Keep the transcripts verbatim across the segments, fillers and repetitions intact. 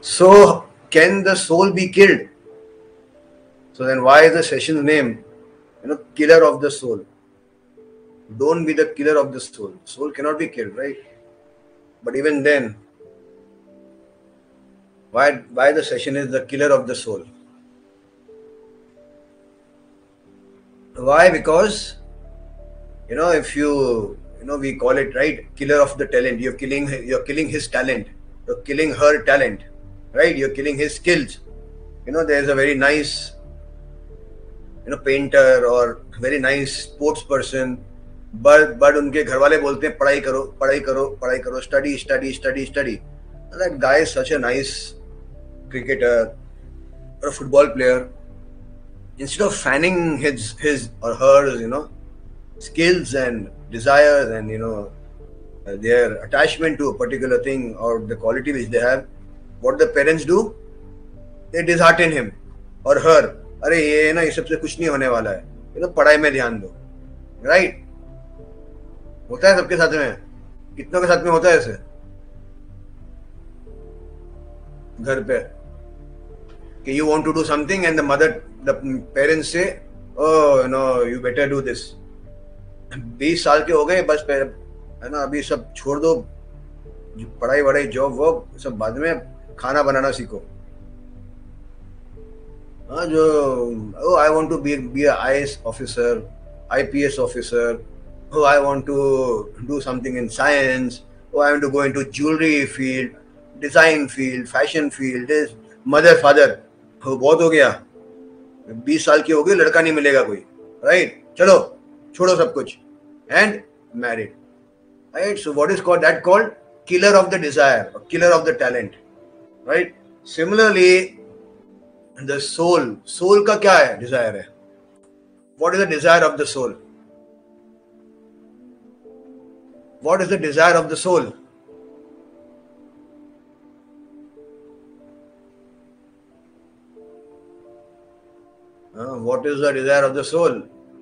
So, can the soul be killed? So then why is the session's name, you know, killer of the soul? Don't be the killer of the soul. Soul cannot be killed, right? But even then, why why the session is the killer of the soul? Why? Because, you know, if you, you know, we call it, right, killer of the talent. You're killing, you're killing his talent. You're killing her talent, right? You're killing his skills. You know, there's a very nice, you know, painter or very nice sports person, but but उनके घर वाले बोलते हैं पढ़ाई करो, पढ़ाई करो, पढ़ाई करो, study, study, study, study. That guy is such a nice cricketer or a football player. Instead of fanning his his or her, you know, skills and desires and, you know, uh, their attachment to a particular thing or the quality which they have, what the parents do, they dishearten him or her. अरे ये ना, ये सबसे कुछ नहीं होने वाला है, ये तो पढ़ाई में ध्यान दो, राइट? होता है सबके साथ में, कितनों के साथ में होता है ऐसे घर पे कि you want to do something and the mother, the parents say, oh no, you better do this. बीस साल के हो गए, बस है ना, अभी सब छोड़ दो, पढ़ाई वढ़ाई जॉब वॉब सब बाद में, खाना बनाना सीखो. हाँ जो, oh I want to be be a I A S officer, I P S officer. Oh I want to do something in science. Oh I want to go into jewelry field, design field, fashion field. This mother father, oh बहुत हो गया, बीस साल की हो गई, लड़का नहीं मिलेगा कोई, right? चलो छोड़ो सब कुछ and married, right? So what is called that called killer of the desire, or killer of the talent, right? Similarly, the soul, soul का क्या है? Desire है. What is the desire of the soul? What is the desire of the soul? Uh, what is the desire of the soul?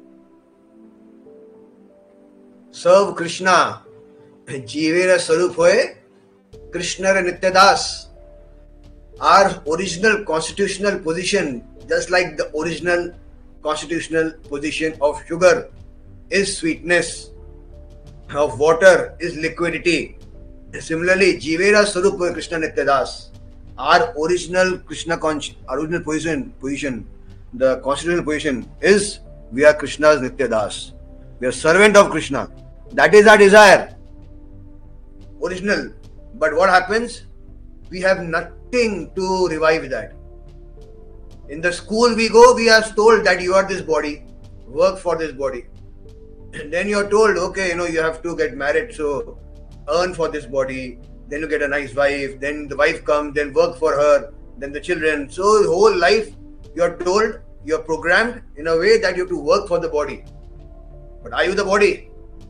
Serve Krishna. जीवेर स्वरूप होए Krishna नित्यदास. Our original constitutional position, just like the original constitutional position of sugar is sweetness, of water is liquidity. Similarly, Jivera Sarup Krishna Nityadas, our original Krishna original position, position, the constitutional position is we are Krishna's Nityadas. We are servant of Krishna. That is our desire. Original. But what happens? We have nothing to revive that. In the school we go, we are told that you are this body, work for this body. And then you are told, okay, you know, you have to get married, so earn for this body. Then you get a nice wife. Then the wife comes, then work for her. Then the children. So the whole life you are told, you are programmed in a way that you have to work for the body. But are you the body?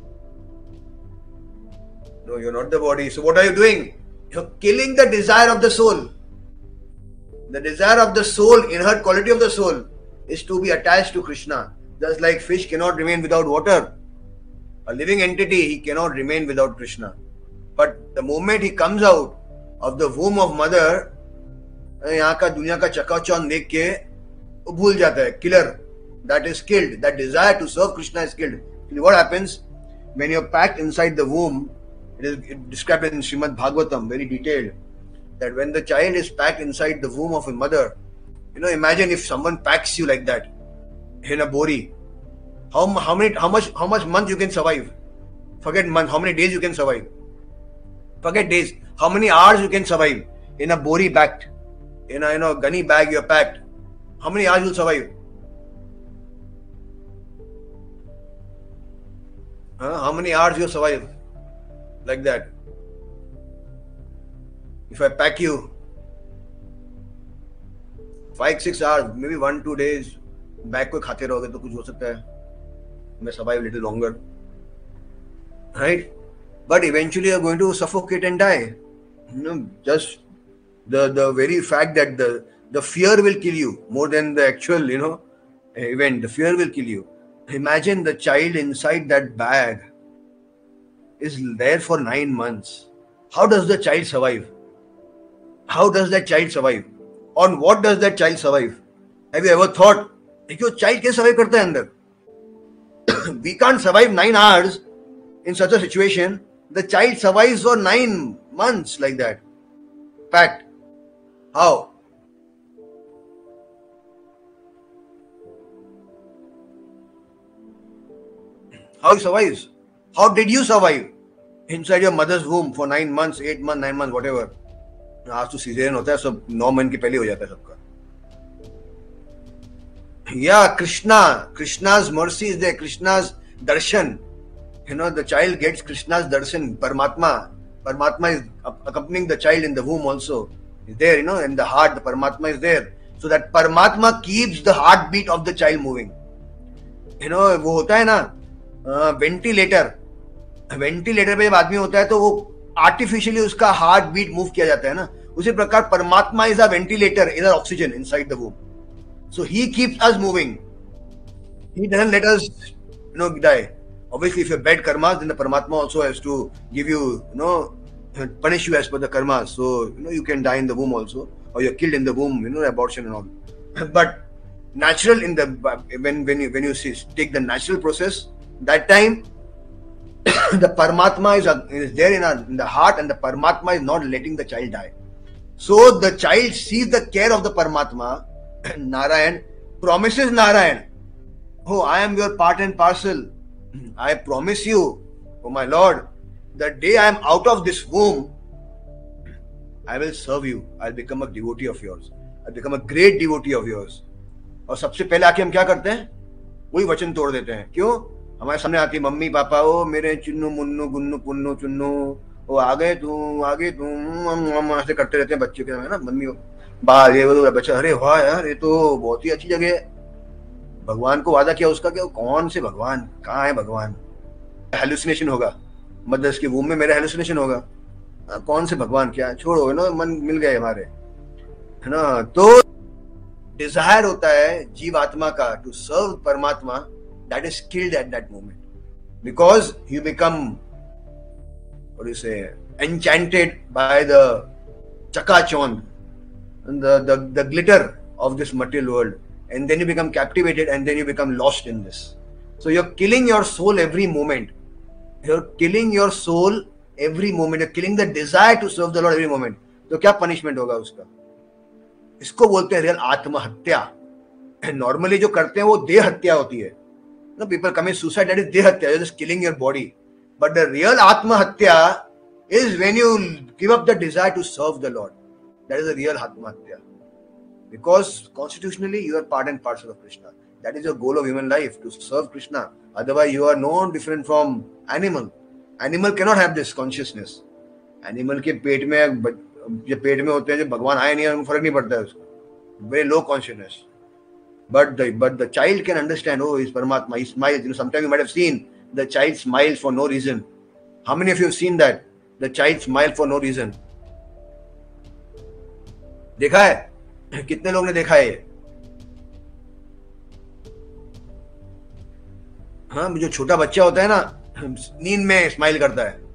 No, you're not the body. So what are you doing? You're killing the desire of the soul. The desire of the soul, inherent quality of the soul, is to be attached to Krishna. Just like fish cannot remain without water. A living entity, he cannot remain without Krishna. But the moment he comes out of the womb of mother, यहाँ का दुनिया का चकाचौंध देख के वो भूल जाता है. Killer, that is killed. That desire to serve Krishna is killed. What happens when you're packed inside the womb? It is described in Srimad Bhagavatam, very detailed, that when the child is packed inside the womb of a mother, you know, imagine if someone packs you like that in a bori. How how many how much how much month you can survive? Forget month. How many days you can survive? Forget days. How many hours you can survive in a bori packed, in a you know gunny bag you're packed? How many hours you'll survive? Huh? How many hours you'll survive? Like that. If I pack you five, six hours, maybe one, two days, bag को खाते रहोगे तो कुछ हो सकता है. May survive little longer, right? But eventually you're going to suffocate and die. You know, just the the very fact that the the fear will kill you more than the actual, you know, event. The fear will kill you. Imagine the child inside that bag is there for nine months. How does the child survive? how does that child survive? On what does that child survive? Have you ever thought कि वो child कैसे survive करता है अंदर? We can't survive nine hours in such a situation. The child survives for nine months like that. Fact. How? How he survives? How did you survive inside your mother's womb for nine months, eight months, nine months, whatever? आज तो season होता है, सब नौ महीने के पहले हो जाता है सबका. Yeah, Krishna, Krishna's mercy is there. Krishna's darshan. You know, the child gets Krishna's darshan. Paramatma, Paramatma is accompanying the child in the womb also. Is there, you know, in the heart, the Paramatma is there. So that Paramatma keeps the heartbeat of the child moving. You know, वो होता है ना ventilator. Ventilator पे जब आदमी होता है तो वो आर्टिफिशियली उसका हार्ट बीट मूव किया जाता है ना. उसी प्रकार परमात्मा is a ventilator, is oxygen inside the womb. So he keeps us moving. He doesn't let us, you know, die. Obviously, if you're bad karmas, then the Paramatma also has to give you, you know, punish you as per the karmas. So, you know, you can die in the womb also, or you're killed in the womb, you know, abortion and all. But natural in the when when you when you see, take the natural process, that time the Paramatma is, is there in, our, in the heart, and the Paramatma is not letting the child die. So the child sees the care of the Paramatma. Narayan promises Narayan, oh, I am your part and parcel. I promise you, oh my Lord, the day I am out of this womb, I will serve you. I'll become a devotee of yours. I'll become a great devotee of yours. और सबसे पहले आके हम क्या करते हैं? वही वचन तोड़ देते हैं. क्यों? हमारे सामने आती मम्मी पापा, ओ मेरे चुन्नू मुन्नू गुन्नू पुन्नू चुन्नू, ओ आगे तू आगे तू, ऐसे करते रहते हैं बच्चे के है ना. मम्मी बाहर ये वो बच्चा, अरे वाह यार, ये तो बहुत ही अच्छी जगह है. भगवान को वादा किया उसका, क्या कौन से भगवान, कहाँ है भगवान? हेलुसिनेशन होगा, मदर्स के वूम में मेरा हेलुसिनेशन होगा. आ, कौन से भगवान, क्या छोड़ो, है ना, मन मिल गए हमारे, है ना. तो डिजायर होता है जीव आत्मा का टू सर्व परमात्मा, that is killed at that moment because you become what you say enchanted by the चकाचौंध, The, the the glitter of this material world, and then you become captivated, and then you become lost in this. So you're killing your soul every moment. You're killing your soul every moment. You're killing the desire to serve the Lord every moment. तो क्या punishment होगा उसका? इसको बोलते हैं real आत्महत्या. Normally जो करते हैं वो देह हत्या होती है. No, people commit suicide, that is देह हत्या. You're just killing your body. But the real आत्महत्या is when you give up the desire to serve the Lord. That is a real Atmahatya. Because constitutionally you are part and parcel of Krishna. That is your goal of human life, to serve Krishna. Otherwise you are no different from animal. Animal cannot have this consciousness. Animal के पेट में जब पेट में होते हैं, जब भगवान आए नहीं, उनको फर्क नहीं पड़ता है उसको. Very low consciousness. But the but the child can understand. Oh, he's Paramatma. He smiles. You know, sometimes you might have seen the child smile for no reason. How many of you have seen that? The child smile for no reason. देखा है? कितने लोग ने देखा है? हाँ, जो छोटा बच्चा होता है ना, नींद में स्माइल करता है.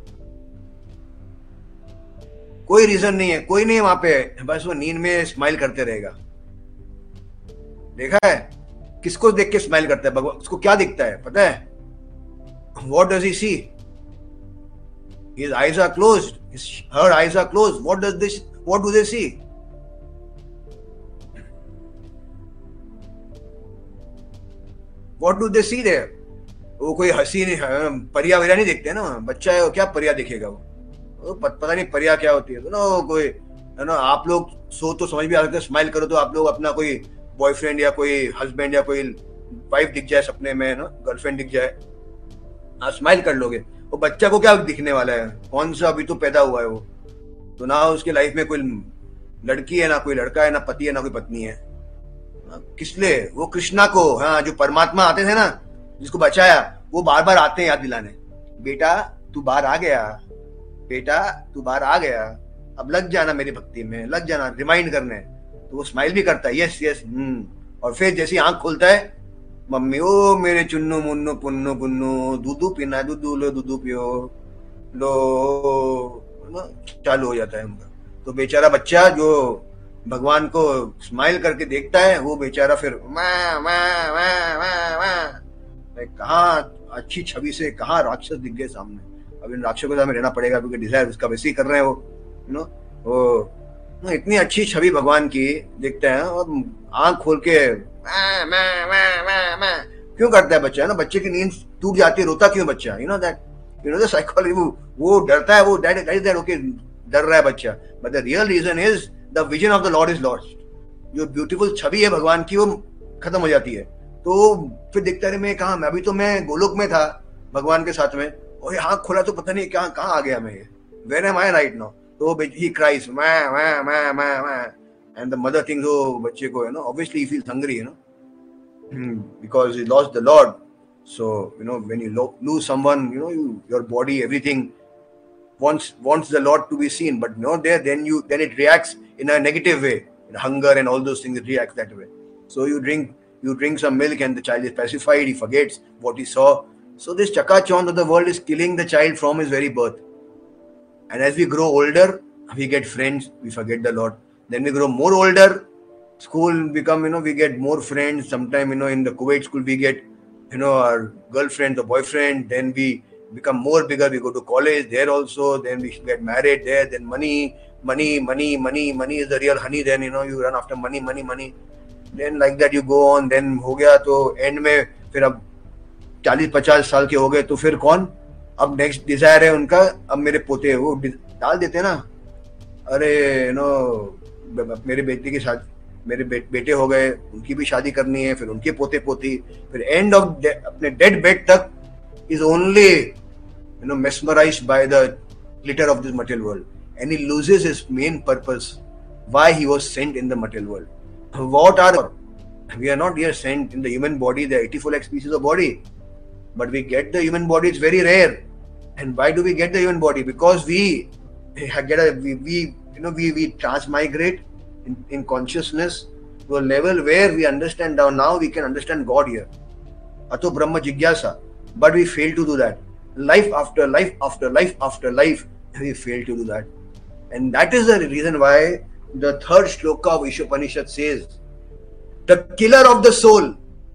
कोई रीजन नहीं है, कोई नहीं है वहां पे, बस वो नींद में स्माइल करते रहेगा. देखा है? किसको देख के स्माइल करता है? भगवान. उसको क्या दिखता है पता है? What does he see? His eyes are closed. His, her eyes are closed. What does this? What do they see? What do they see there? वो कोई हंसी नहीं, परिया वरिया नहीं देखते ना. बच्चा है वो, क्या परिया दिखेगा वो? वो पता नहीं परिया क्या होती है. तो ना कोई, है ना, आप लोग सो तो समझ भी आ सकते हैं. स्माइल करो तो आप लोग अपना कोई बॉयफ्रेंड या कोई हस्बैंड या कोई वाइफ दिख जाए सपने में, ना गर्लफ्रेंड दिख जाए, आप स्माइल कर लोगे. वो बच्चा को क्या दिखने वाला है? कौन सा अभी तो पैदा हुआ है वो, तो ना उसके लाइफ में कोई लड़की है, ना कोई लड़का है, ना पति है, ना कोई पत्नी है. किस लिए? वो कृष्णा को, हाँ, जो परमात्मा आते थे ना, जिसको बचाया, वो बार बार आते हैं याद दिलाने. बेटा तू बाहर आ गया, बेटा तू बाहर आ गया, अब लग जाना मेरी भक्ति में, लग जाना, रिमाइंड करने. तो वो स्माइल भी करता है, यस यस हम्म. और फिर जैसे आंख खोलता है, मम्मी ओ मेरे चुन्नू मुन्नू पुन्नू पुन्नू, दूधू पीना, दूधू लो, दूधू पियो लो, चालू हो जाता है उनका. तो बेचारा बच्चा जो भगवान को स्माइल करके देखता है, वो बेचारा फिर माँ माँ माँ माँ माँ, कहाँ अच्छी छवि से कहाँ राक्षस दिख गए सामने। अब इन राक्षसों के सामने रहना पड़ेगा क्योंकि डिजायर उसका वैसे ही कर रहे हैं वो, यू नो वो इतनी अच्छी छवि भगवान की देखते हैं और आंख खोल के माँ माँ माँ माँ माँ क्यों करता है बच्चा, है ना। बच्चे की नींद टूट जाती है, रोता क्यों बच्चा, you know that, you know the psychology, वो डरता है, वो दैट दैट दैट ओके डर रहा है बच्चा, but the real reason is the vision of the lord is lost. जो ब्यूटीफुल छवि है भगवान की वो खत्म हो जाती है। तो फिर देखता रहे मैं कहा, मैं अभी तो मैं गोलोक में था भगवान के साथ में, और ये आँख खोला तो पता नहीं कहाँ कहाँ आ गया मैं, ये where am I right now. तो ही क्राइज मैं मैं मैं मैं मैं एंड द मदर थिंग्स, वो बच्चे को, you know obviously he feels hungry, you know because he lost the Lord. So you know when you lo- lose someone, you know you, your body, everything wants wants the Lord to be seen, but no there, then you then it reacts in a negative way, in hunger and all those things, it reacts that way. So you drink you drink some milk and the child is pacified, he forgets what he saw. So this chakachaund of the world is killing the child from his very birth. And as we grow older, we get friends, we forget the Lord. Then we grow more older, school become, you know we get more friends. Sometime, you know in the Kuwait school we get, you know our girlfriend or boyfriend. Then we become more bigger, we go to college there also, then we get married there. Then money money money money money is the real honey. Then, you know you run after money money money then like that you go on. Then हो गया तो end में फिर अब चालीस पचास साल के हो गए तो फिर कौन, अब नेक्स्ट डिजायर है उनका, अब मेरे पोते वो डाल देते ना, अरे यू नो मेरे बेटी की शादी, मेरे बे, बेटे हो गए, उनकी भी शादी करनी है, फिर उनके पोते पोती, फिर एंड ऑफ अपने डेड बेड तक is only, you know mesmerized by the glitter of this material world, and he loses his main purpose, why he was sent in the material world. What are we are not here sent in the human body, there are eighty-four lakh species of body, but we get the human body, it's very rare. And why do we get the human body? Because we get a we, we you know we we transmigrate in, in consciousness to a level where we understand now now we can understand God here, ato brahma jigyasa. But we fail to do that. Life after life after life after life, we fail to do that. And that is the reason why the third shloka of Ishopanishad says, the killer of the soul,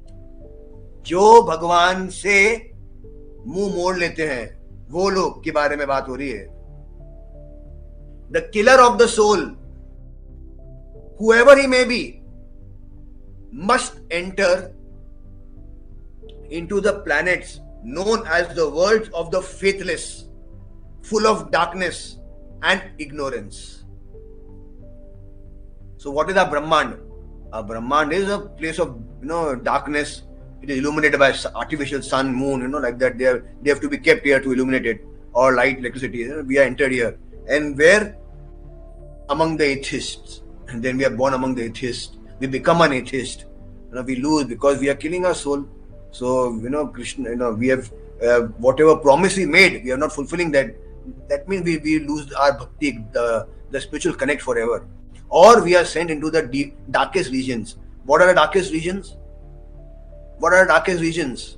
जो भगवान से मुंह मोड़ लेते हैं, वो लोग के बारे में बात हो रही है. The killer of the soul, whoever he may be, must enter into the planets known as the worlds of the faithless, full of darkness and ignorance. So what is a Brahmand? A Brahmand is a place of, you know darkness. It is illuminated by artificial sun, moon, you know like that. They have, they have to be kept here to illuminate it, or light, electricity. You know, we are entered here, and where? Among the atheists. And then we are born among the atheists. We become an atheist. You know, we lose because we are killing our soul. So, you know, Krishna, you know, we have uh, whatever promise we made, we are not fulfilling that. That means we, we lose our bhakti, the, the spiritual connect forever. Or we are sent into the deep, darkest regions. What are the darkest regions? What are the darkest regions?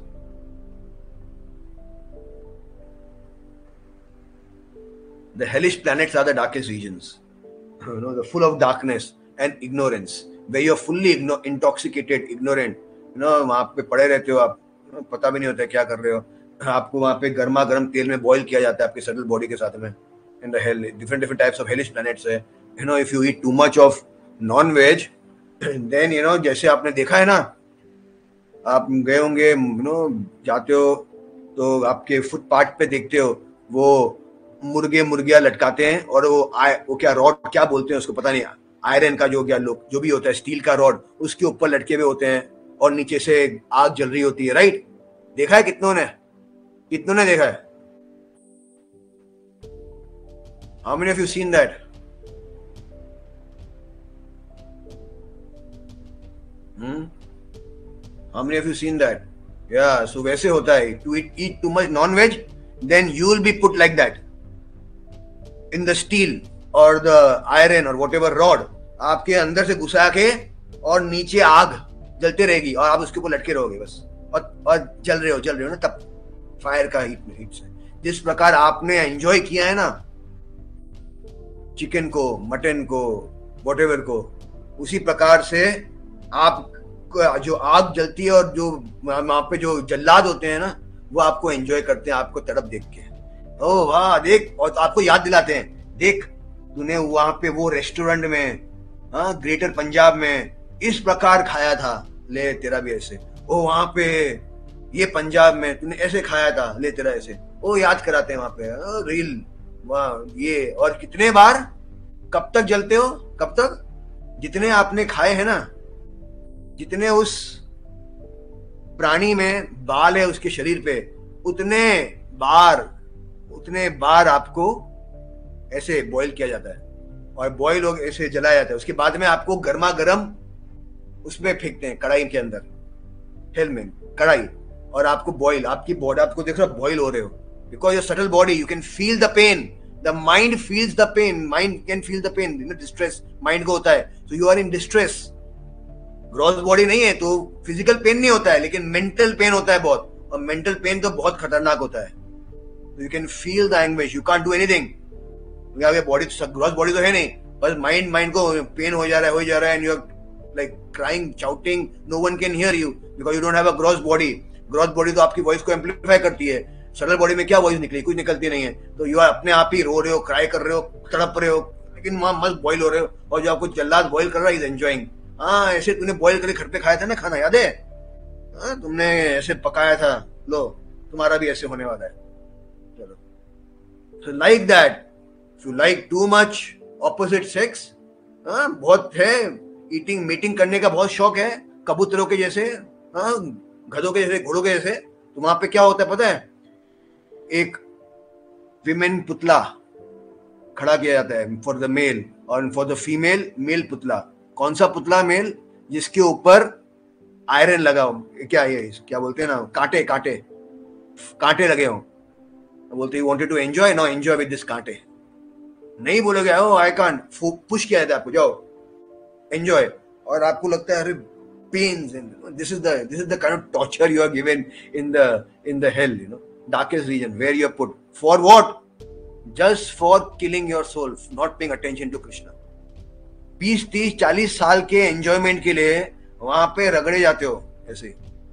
The hellish planets are the darkest regions. You know, the full of darkness and ignorance, where you are fully igno- intoxicated, ignorant. No वहाँ पे पड़े रहते हो आप, पता भी नहीं होता क्या कर रहे हो. आपको वहाँ पे गर्मा गर्म तेल में बॉईल किया जाता है आपके सटल बॉडी के साथ में. In the hell different different types of hellish planets है. You know if you eat too much of non veg, then you know जैसे आपने देखा है ना, आप गए होंगे, यू नो जाते हो तो आपके फुटपाथ पे देखते हो वो मुर्गे मुर्गियां लटकाते हैं, और वो आय वो क्या रॉड क्या बोलते हैं उसको पता नहीं, आयरन का जो क्या लोग जो भी होता है, स्टील का रॉड, उसके ऊपर लटके हुए होते हैं और नीचे से आग जल रही होती है. राइट? देखा है कितनों ने कितनों ने देखा है? How many of you seen that? Hmm? How many of you seen that? Yeah, so वैसे होता है. To eat, eat too much non-veg, then you will be put like that in the steel or the iron or whatever rod. आपके अंदर से घुसा के और नीचे आग जलते रहेगी और आप उसके ऊपर लटके रहोगे बस, और और जल रहे हो जल रहे हो ना, तब फायर का हीट में हीट से. जिस प्रकार आपने एंजॉय किया है ना, चिकन को, मटन को, वॉटेवर को, उसी प्रकार से आप जो आग जलती है और जो वहां पे जो जल्लाद होते हैं ना, वो आपको एंजॉय करते हैं आपको तड़प देख के। ओ वाह देख, और आपको याद दिलाते हैं, देख तूने वहां पे वो रेस्टोरेंट में, हाँ, ग्रेटर पंजाब में इस प्रकार खाया था, ले तेरा भी ऐसे। ओ वहां पे ये पंजाब में तूने ऐसे खाया था, ले तेरा ऐसे। ओ याद कराते हैं वहां पे, रील, वहां ये। और कितने बार, कब तक जलते हो, कब तक, जितने आपने खाए हैं ना, जितने उस प्राणी में बाल है उसके शरीर पे, उतने बार उतने बार आपको ऐसे बॉईल किया जाता है, और बॉईल हो ऐसे जलाया जाता है। उसके बाद में आपको गर्मा गर्म उसमें फेंकते हैं, कढ़ाई के अंदर, हेल में कढ़ाई, और आपको बॉईल, आपकी बॉडी, आपको देख रहे हो बॉईल हो रहे हो, because your subtle body, you can feel the pain, the mind feels the pain, mind can feel the pain, you know, distress mind को होता है, so you are in distress. Gross body नहीं है तो physical pain नहीं होता है, लेकिन मेंटल पेन होता है बहुत, और मेंटल पेन तो बहुत खतरनाक होता है। You can feel the anguish, you can't do anything, body, gross body तो है नहीं, बस माइंड माइंड को पेन हो जा रहा है, हो जा रहा है, and you are like crying, shouting, no one can hear you because you don't have a gross body. Gross body तो आपकी वॉइस को एम्पलीफाई करती है, सटल बॉडी में क्या वॉइस निकली, कुछ निकलती नहीं है, तो यू अपने आप ही रो रहे हो, क्राई कर रहे हो, तड़प रहे हो, लेकिन वहां मस्त बॉईल हो रहे हो, और जो आपको जल्लाद बॉईल कर रहा है इज एंजॉइंग। हाँ, ऐसे तूने बॉईल करके घर पे खाया था ना खाना, याद है? हाँ, तुमने ऐसे पकाया था, लो तुम्हारा भी ऐसे होने वाला है। चलो, so like that, if you like too much opposite sex, हाँ, बहुत है, ईटिंग मीटिंग करने का बहुत शौक है, कबूतरों के जैसे, हाँ, गधों के जैसे, घोड़ों के जैसे, तो वहां पे क्या होता है पता है? एक विमेन पुतला खड़ा किया जाता है फॉर द मेल, और फॉर द फीमेल मेल पुतला। कौन सा पुतला? मेल, जिसके ऊपर आयरन लगा हो, क्या ये क्या बोलते हैं ना, कांटे कांटे कांटे लगे हो, बोलते you wanted to enjoy, no enjoy with this कांटे। नहीं बोलोगे ओ आई कांट, पुश किया जाता है आपको, जाओ एंजॉय, और आपको लगता है अरे pains, this is the this is the kind of torture you are given in the in the hell, you know, darkest region where you are put. For what? Just for killing your soul, not paying attention to Krishna. बीस तीस चालीस साल के enjoyment के लिए वहां पे रगड़े जाते हो ऐसे।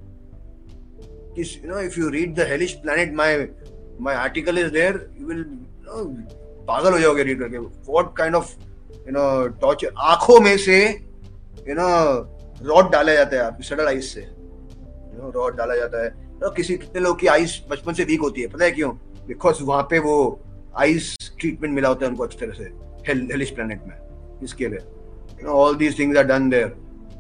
You know, if you read the hellish planet, my my article is there, you will, you know, पागल हो जाओगे रीड करके। What kind of, you know, torture, आंखों में से, you know, रॉड डाला जाता है आपकी सडल आइस से, you know, रॉड डाला जाता है। तो किसी कितने लोग की आइस बचपन से वीक होती है, पता है क्यों? बिकॉज वहां पे वो आइस ट्रीटमेंट मिला होता है उनको अच्छी तरह से हेलिश प्लेनेट में, इसके लिए, you know, all these things are done there.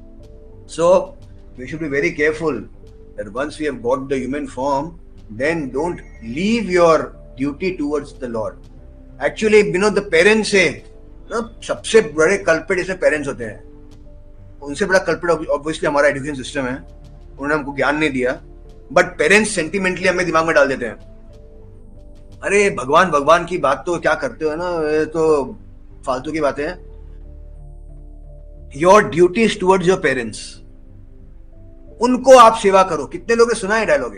So we should be very careful that once we have got the human form, then don't leave your duty towards the lord. Actually you know the parents से ना सबसे बड़े culprit इसमें parents होते हैं। उनसे बड़ा culprit obviously हमारा एजुकेशन सिस्टम है, उन्होंने हमको ज्ञान नहीं दिया, बट पेरेंट्स सेंटिमेंटली हमें दिमाग में डाल देते हैं, अरे भगवान भगवान की बात तो क्या करते हो ना, ये तो फालतू की बातें हैं। Your duty is towards your parents, उनको आप सेवा करो। कितने लोग सुना है डायलॉग?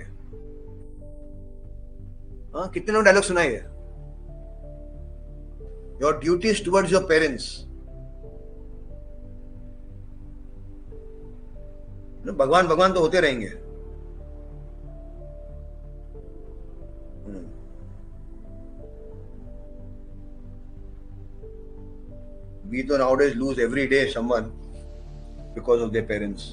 हाँ, कितने लोग डायलॉग सुना है? Your duty is towards your parents. भगवान भगवान तो होते रहेंगे। We तो nowadays lose every day someone because of their parents.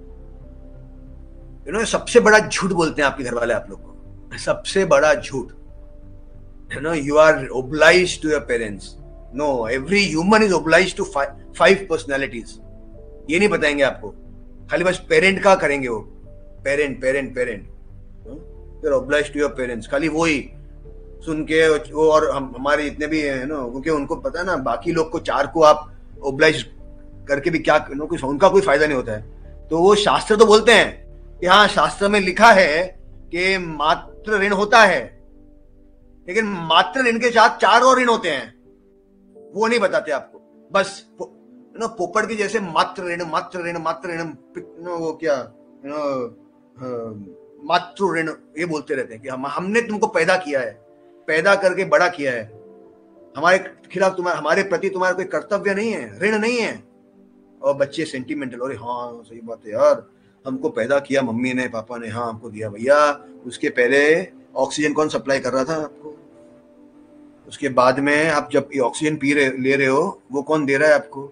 You know, सबसे बड़ा झूठ बोलते हैं आपके घर वाले आप लोग को, सबसे बड़ा झूठ। You know, you are obliged to your parents. No, every human is obliged to five, five personalities. ये नहीं बताएंगे आपको, खाली बस पेरेंट का करेंगे वो, parent parent parent, you are obliged to your parents, खाली वो ही सुन के वो। और हम हमारे जितने भी है ना, क्योंकि उनको पता है ना बाकी लोग को चार को आप ओब्लाइज करके भी क्या, नो, कुछ उनका कोई फायदा नहीं होता है। तो वो शास्त्र तो बोलते हैं कि हाँ, शास्त्र में लिखा है कि मात्र ऋण होता है, लेकिन मात्र ऋण के साथ चार और ऋण होते हैं, वो नहीं बताते आपको। बस नो पोपट की जैसे मात्र ऋण मात्र ऋण मात्र ऋण, वो क्या, यू नो, मात्र ऋण ये बोलते रहते हैं कि हम हमने तुमको पैदा किया है, पैदा करके बड़ा किया है, हमारे खिलाफ तुम्हारे हमारे प्रति तुम्हारा कोई कर्तव्य नहीं है, ऋण नहीं है। और बच्चे सेंटिमेंटल, अरे हाँ सही बात है यार, हमको पैदा किया मम्मी ने, पापा ने, हाँ हमको दिया। भैया उसके पहले ऑक्सीजन कौन सप्लाई कर रहा था आपको? उसके बाद में आप जब ये ऑक्सीजन पी रहे ले रहे हो, वो कौन दे रहा है आपको?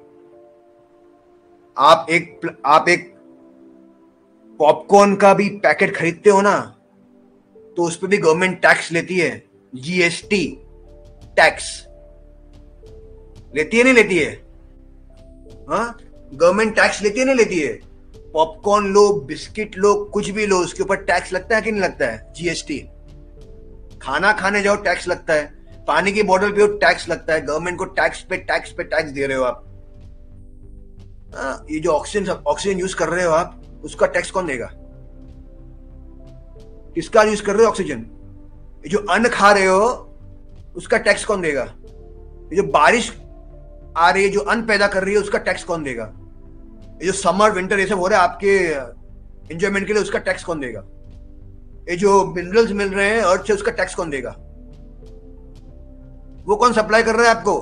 आप एक आप एक पॉपकॉर्न का भी पैकेट खरीदते हो ना, तो उस पर भी गवर्नमेंट टैक्स लेती है, जीएसटी टैक्स लेती है नहीं लेती है? हाँ, गवर्नमेंट टैक्स लेती है नहीं लेती है? पॉपकॉर्न लो, बिस्किट लो, कुछ भी लो, उसके ऊपर टैक्स लगता है कि नहीं लगता है? जीएसटी। खाना खाने जाओ टैक्स लगता है, पानी की बोतल पियो टैक्स लगता है। गवर्नमेंट को टैक्स पे टैक्स पे टैक्स दे रहे हो आप। आ, ये जो ऑक्सीजन ऑक्सीजन यूज कर रहे हो आप, उसका टैक्स कौन देगा? किसका यूज कर रहे हो ऑक्सीजन? ये जो अन्न खा रहे हो, उसका टैक्स कौन देगा? ये जो बारिश आ रही है, जो अन्न पैदा कर रही है, उसका टैक्स कौन देगा? ये जो समर विंटर ये सब हो रहा है आपके एंजॉयमेंट के लिए, उसका टैक्स कौन देगा? ये जो मिनरल्स मिल रहे हैं अर्थ से, उसका टैक्स कौन देगा? वो कौन सप्लाई कर रहा है आपको?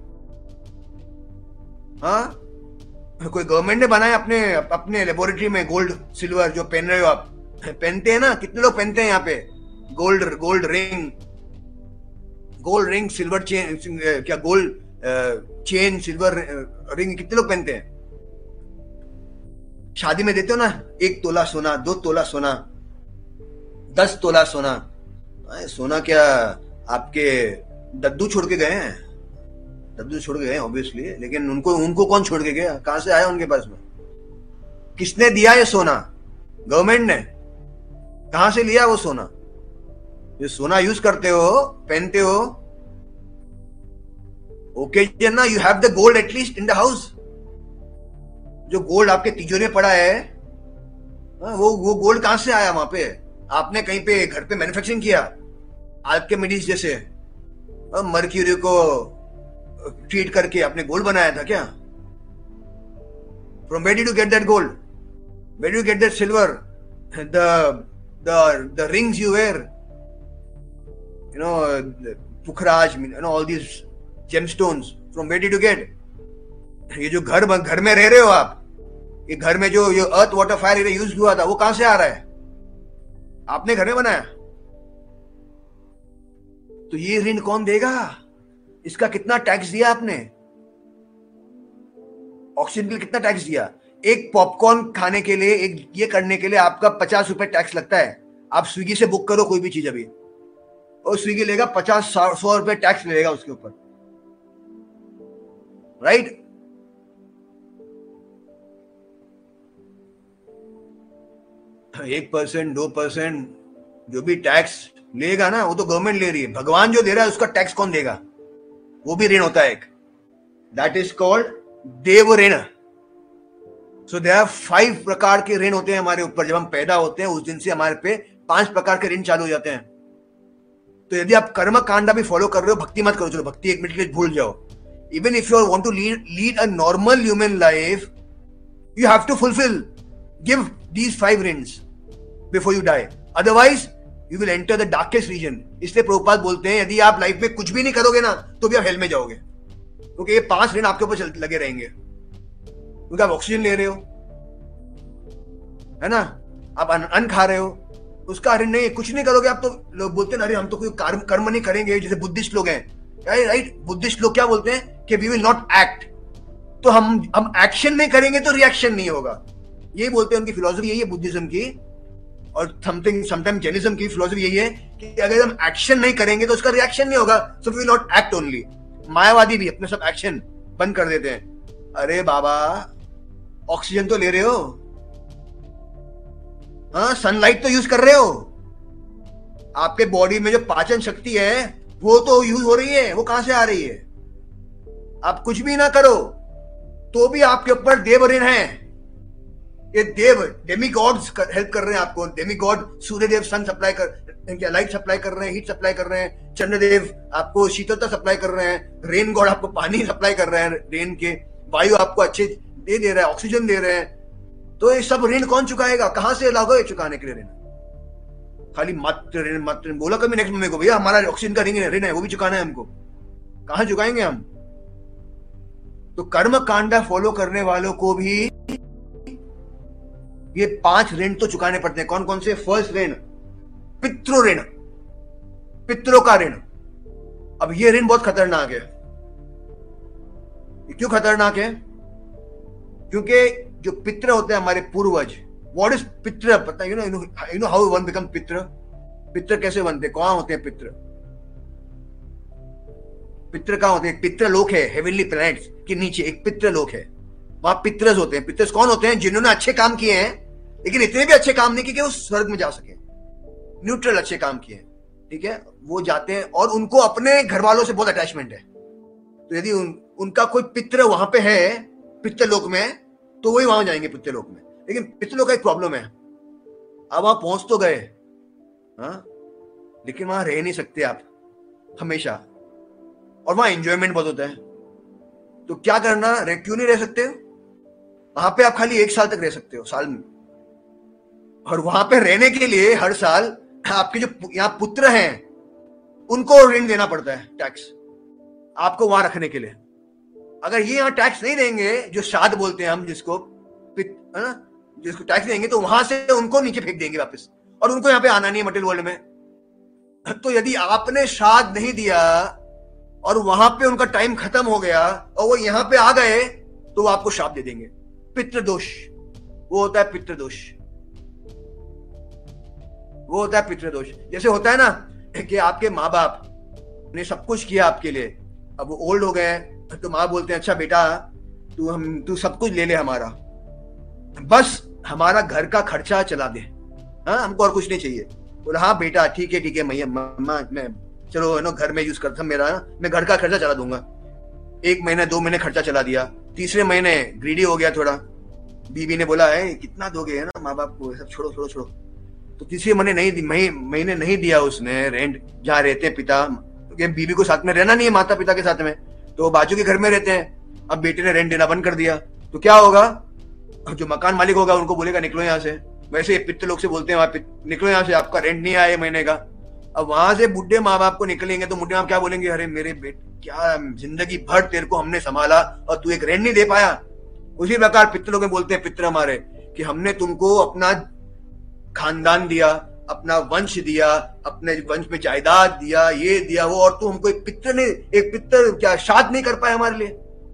हाँ, कोई गवर्नमेंट ने बनाया अपने अपने लेबोरेटरी में गोल्ड सिल्वर जो पहन रहे हो आप? पहनते हैं ना, कितने लोग पहनते हैं यहाँ पे? Gold gold ring, gold ring, silver chain, क्या गोल्ड चेन, सिल्वर रिंग, कितने लोग पहनते हैं? शादी में देते हो ना, एक तोला सोना, दो तोला सोना, दस तोला सोना। सोना क्या आपके दद्दू छोड़ के गए हैं? दद्दू छोड़ के गए ऑब्वियसली, लेकिन उनको उनको कौन छोड़ के गया? कहां से आया उनके पास में? किसने दिया ये सोना? गवर्नमेंट ने। कहां से लिया वो सोना? ये सोना यूज करते हो, पहनते हो, ओके ना, you have the gold at least in the house. जो गोल्ड आपके तिजोरी में पड़ा है, वो वो गोल्ड कहां से आया? वहां पे आपने कहीं पे घर पे मैन्युफैक्चरिंग किया, आर्किमिडीज जैसे मर्क्यूरी को ट्रीट करके आपने गोल्ड बनाया था क्या? From where did you get that gold? Where did you get that silver? The the the rings you wear, you know, पुखराज, you know, all these gemstones, from where did you get? ये जो घर घर में रह रहे हो आप, ये घर में जो ये अर्थ वाटर फायर यूज हुआ था, वो कहां से आ रहा है? आपने घर में बनाया। तो ये ऋण कौन देगा? इसका कितना टैक्स दिया आपने? ऑक्सीजन के लिए कितना टैक्स दिया? एक पॉपकॉर्न खाने के लिए, एक ये करने के लिए आपका पचास रुपए टैक्स लगता है। आप स्विगी से बुक करो कोई भी चीज अभी, और स्विगी लेगा पचास सौ रुपए टैक्स लेगा उसके ऊपर, राइट? एक परसेंट दो परसेंट जो भी टैक्स लेगा ना, वो तो गवर्नमेंट ले रही है। भगवान जो दे रहा है उसका टैक्स कौन देगा? वो भी ऋण होता है एक, दैट इज कॉल्ड देव ऋण। सो देयर आर फाइव प्रकार के ऋण होते हैं हमारे ऊपर। जब हम पैदा होते हैं उस दिन से हमारे पे पांच प्रकार के ऋण चालू हो जाते हैं। तो यदि आप कर्म कांडा भी फॉलो कर रहे हो, भक्ति मत करो, चलो भक्ति एक मिनट के लिए भूल जाओ। Even if you want to lead lead a normal human life, you have to fulfil, give these five ऋण्स before you die, otherwise you will enter the darkest region. इसलिए प्रभुपाद बोलते हैं यदि आप लाइफ में कुछ भी नहीं करोगे ना, तो भी आप हेल में जाओगे, क्योंकि ये पांच ऋण आपके ऊपर लगे रहेंगे। क्योंकि आप ऑक्सीजन ले रहे हो, है ना, आप अन्न खा रहे हो, उसका ऋण नहीं। कुछ नहीं करोगे आप तो लोग बोलते हैं अरे हम तो कोई कर्म कर्म नहीं करेंगे, जैसे बुद्धिस्ट लोग हैं, राइट? बुद्धिस्ट लोग क्या बोलते हैं कि वी विल नॉट एक्ट। तो हम हम एक्शन नहीं करेंगे तो रिएक्शन नहीं होगा, यही बोलते हैं। उनकी फिलॉसफी यही है बुद्धिज्म की, और समथिंग समटाइम जैनिज्म की फिलॉसफी यही है कि अगर हम एक्शन नहीं करेंगे तो उसका रिएक्शन नहीं होगा, so we will not act only. मायावादी भी अपने सब एक्शन बंद कर देते हैं। अरे बाबा, ऑक्सीजन तो ले रहे हो, हाँ, सनलाइट तो यूज कर रहे हो, आपके बॉडी में जो पाचन शक्ति है वो तो यूज हो रही है, वो कहां से आ रही है? आप कुछ भी ना करो तो भी आपके ऊपर देव ऋण है। ये देव डेमी गॉड्स हेल्प कर रहे हैं आपको। Demigod Surya Dev sun supply कर, लाइट सप्लाई कर रहे हैं, हीट सप्लाई कर रहे हैं। चंद्रदेव आपको शीतलता सप्लाई कर रहे हैं। रेन गॉड आपको पानी सप्लाई कर रहे हैं, रेन के। वायु आपको अच्छे दे दे रहा है, ऑक्सीजन दे रहे हैं। तो ये सब ऋण कौन चुकाएगा? कहां से लाओगे चुकाने के लिए ऋण? खाली मात्र ऋण मात्र बोला कभी नेक्स्ट महीने को, भैया हमारा ऑक्सीजन का ऋण है, ऋण है, वो भी चुकाना है हमको। कहां चुकाएंगे हम? तो कर्म कांडा फॉलो करने वालों को भी ये पांच ऋण तो चुकाने पड़ते हैं। कौन कौन से? फर्स्ट ऋण पितृ ऋण, पितरों का ऋण। अब ये ऋण बहुत खतरनाक है। क्यों खतरनाक है? क्योंकि जो पितृ होते हैं हमारे पूर्वज, व्हाट इज पितृ? पता है you know you know how one become पितृ? पितृ कैसे बनते? कौन होते हैं पितृ? पितृ कहां होते हैं? पितृ लोक है हेवनली प्लैनेट्स के नीचे एक पितृ लोक है, वहां पितृस होते हैं। पितृस कौन होते हैं? जिन्होंने अच्छे काम किए हैं लेकिन इतने भी अच्छे काम नहीं किए कि वो स्वर्ग में जा सके, न्यूट्रल अच्छे काम किए, ठीक है, वो जाते हैं और उनको अपने घर वालों से बहुत अटैचमेंट है। तो यदि उन, उनका कोई पितृ वहां पे है पितृलोक में, तो वही वहां जाएंगे पितृलोक में। लेकिन पितृलोक का एक प्रॉब्लम है, अब वहां पहुंच तो गए, हाँ, लेकिन वहां रह नहीं सकते आप हमेशा, और वहां एंजॉयमेंट बहुत होता है। तो क्या करना? रह क्यों नहीं रह सकते? वहां पे आप खाली एक साल तक रह सकते हो, साल में, और वहां पे रहने के लिए हर साल आपके जो यहां पुत्र हैं उनको ऋण देना पड़ता है, टैक्स, आपको वहां रखने के लिए। अगर ये यहां टैक्स नहीं देंगे, जो श्राद्ध बोलते हैं हम जिसको, है ना, जिसको टैक्स देंगे, तो वहां से उनको नीचे फेंक देंगे वापस, और उनको यहाँ पे आना नहीं है मटेरियल वर्ल्ड में। तो यदि आपने श्राद्ध नहीं दिया और वहां पे उनका टाइम खत्म हो गया और वो यहां पे आ गए, तो वो आपको श्राप दे देंगे। पितृदोष, वो होता है पितृदोष, वो होता है पितृदोष। जैसे होता है ना कि आपके माँ बाप ने सब कुछ किया आपके लिए, अब वो ओल्ड हो गए, तो माँ बोलते हैं अच्छा बेटा तू हम तू सब कुछ ले ले हमारा, बस हमारा घर का खर्चा चला दे, हाँ, हमको और कुछ नहीं चाहिए। बोला हाँ बेटा ठीक है ठीक है मैया मम्मा मैं चलो नो घर में यूज करता मेरा, मैं घर का खर्चा चला दूंगा। एक महीने दो महीने खर्चा चला दिया, तीसरे महीने ग्रीडी हो गया थोड़ा, बीबी ने बोला है कितना दोगे, है ना, माँ बाप को सब छोड़ो छोड़ो छोड़ो। तो तीसरे महीने नहीं महीने नहीं दिया उसने रेंट, जहाँ रहते हैं पिता, क्योंकि बीबी को साथ में रहना नहीं है माता पिता के साथ में, तो बाजू के घर में रहते हैं। अब बेटे ने रेंट देना बंद कर दिया, तो क्या होगा? जो मकान मालिक होगा उनको बोलेगा निकलो यहाँ से। वैसे पितृ लोग से बोलते हैं वहां निकलो यहाँ से, आपका रेंट नहीं आया महीने का। अब वहां से बुढ़े माँ बाप को निकलेंगे तो बुढ़े माँ क्या बोलेंगे? अरे मेरे बेटे क्या जिंदगी भर तेरे को हमने संभाला और तू एक रेंट नहीं दे पाया। उसी प्रकार पितृ लोग बोलते हैं पितृ हमारे कि हमने तुमको अपना खानदान दिया, अपना वंश दिया, अपने वंश में जायदाद दिया, ये दिया वो, और तू हमको एक पितृ ने एक पितृ क्या श्राद्ध नहीं कर पाए हमारे लिए,